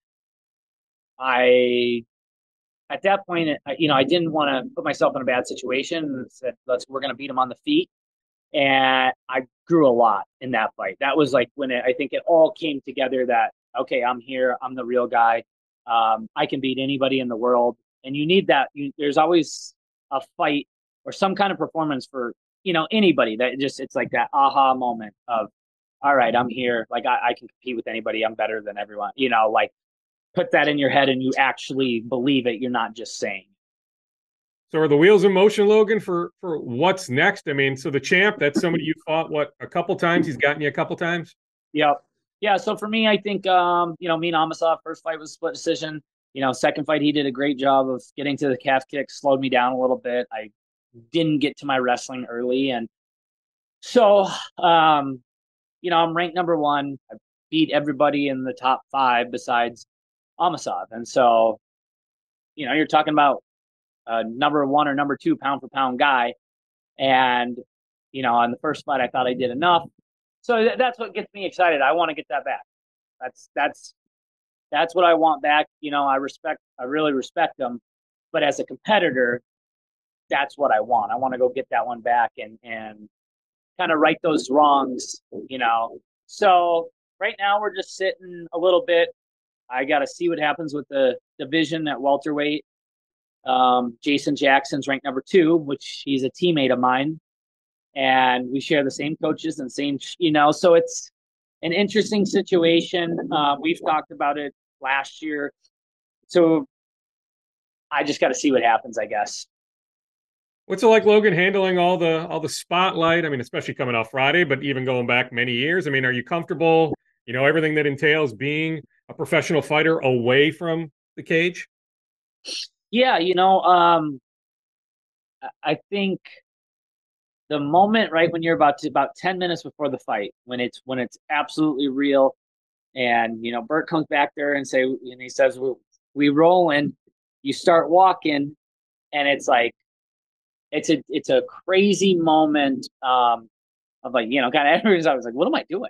at that point, I didn't want to put myself in a bad situation, and said, we're going to beat him on the feet. And I grew a lot in that fight. That was like when I think it all came together that, okay, I'm here. I'm the real guy. I can beat anybody in the world. And you need that. There's always a fight or some kind of performance for, anybody that it's like that aha moment of, all right, I'm here. Like I can compete with anybody. I'm better than everyone, like put that in your head and you actually believe it. You're not just saying. So are the wheels in motion, Logan, for what's next? I mean, so the champ, that's somebody you fought, a couple times? He's gotten you a couple times? Yep. Yeah, so for me, I think, me and Amosov, first fight was split decision. Second fight, he did a great job of getting to the calf kick, slowed me down a little bit. I didn't get to my wrestling early. And so, I'm ranked number 1. I beat everybody in the top 5 besides Amosov. And so, you're talking about number 1 or number 2 pound for pound guy. And, on the first fight, I thought I did enough. So that's what gets me excited. I want to get that back. That's what I want back. I really respect them, but as a competitor, that's what I want. I want to go get that one back and kind of right those wrongs, So right now we're just sitting a little bit. I got to see what happens with the division at welterweight. Jason Jackson's ranked number 2, which he's a teammate of mine. And we share the same coaches and same, so it's an interesting situation. We've talked about it last year. So I just got to see what happens, I guess. What's it like, Logan, handling all the spotlight? I mean, especially coming off Friday, but even going back many years. I mean, are you comfortable, everything that entails being a professional fighter away from the cage? Yeah, I think the moment, right, when you're about 10 minutes before the fight, when it's absolutely real, and Bert comes back there and he says we roll, and you start walking, and it's like it's a crazy moment of like kind of everyone's. I was like, what am I doing?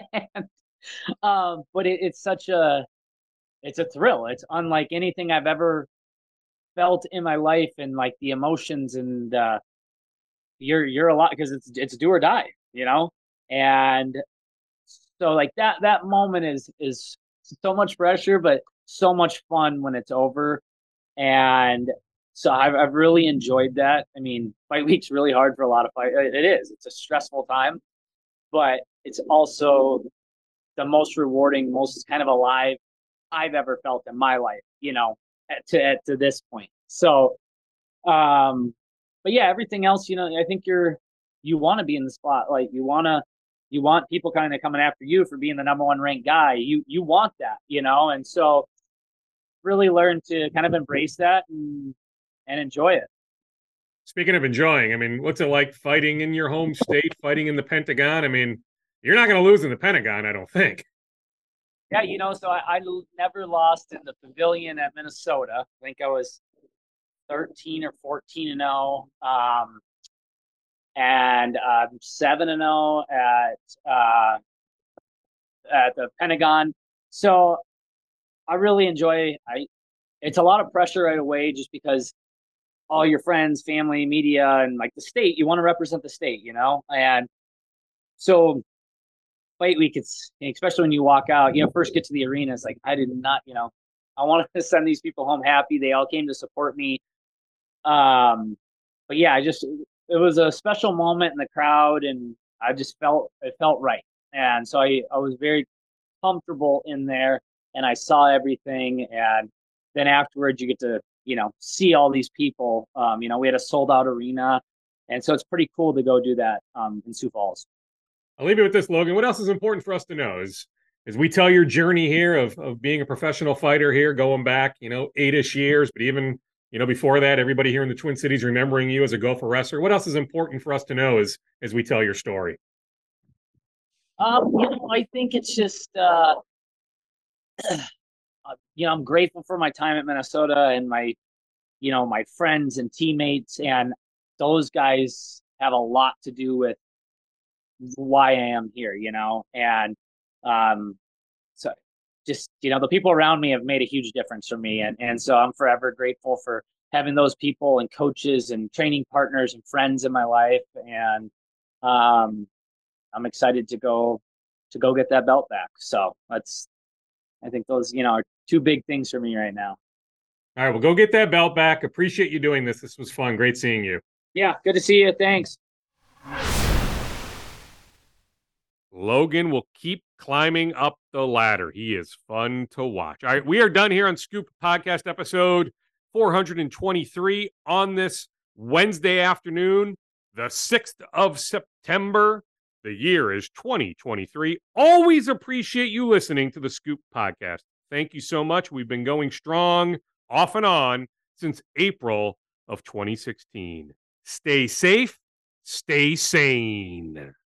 But it's a thrill. It's unlike anything I've ever felt in my life, and like the emotions and you're a lot, because it's do or die, and so like that moment is so much pressure, but so much fun when it's over. And so I've really enjoyed that. I mean, fight week's really hard for a lot of fight. It is. It's a stressful time, but it's also the most rewarding, most kind of alive I've ever felt in my life, to this point. So, but yeah, everything else, I think you want to be in the spotlight. You want people kind of coming after you for being the number 1 ranked guy. You want that, and so really learn to kind of embrace that and enjoy it. Speaking of enjoying, I mean, what's it like fighting in your home state, fighting in the Pentagon? I mean, you're not going to lose in the Pentagon, I don't think. Yeah, so I never lost in the pavilion at Minnesota. I think I was 13 or 14-0. And 7-0 at the Pentagon. So I really enjoy. It's a lot of pressure right away, just because all your friends, family, media, and like the state, you want to represent the state, And so fight week, it's especially when you walk out, first get to the arena, it's like I did not, I wanted to send these people home happy. They all came to support me. But yeah, it was a special moment in the crowd, and it felt right. And so I was very comfortable in there, and I saw everything. And then afterwards you get to, see all these people. We had a sold out arena. And so it's pretty cool to go do that in Sioux Falls. I'll leave you with this, Logan. What else is important for us to know as we tell your journey here of being a professional fighter here, going back, 8-ish years, but even, before that, everybody here in the Twin Cities remembering you as a Gopher wrestler. What else is important for us to know as we tell your story? I think it's just, I'm grateful for my time at Minnesota and my friends and teammates, and those guys have a lot to do with why I am here, and so just, the people around me have made a huge difference for me. And so I'm forever grateful for having those people and coaches and training partners and friends in my life. And I'm excited to go get that belt back. So I think those, are two big things for me right now. All right, well, go get that belt back. Appreciate you doing this. This was fun. Great seeing you. Yeah, good to see you. Thanks. Logan will keep climbing up the ladder. He is fun to watch. All right, we are done here on Scoop Podcast episode 423 on this Wednesday afternoon, the 6th of September. The year is 2023. Always appreciate you listening to the Scoop Podcast. Thank you so much. We've been going strong off and on since April of 2016. Stay safe, stay sane.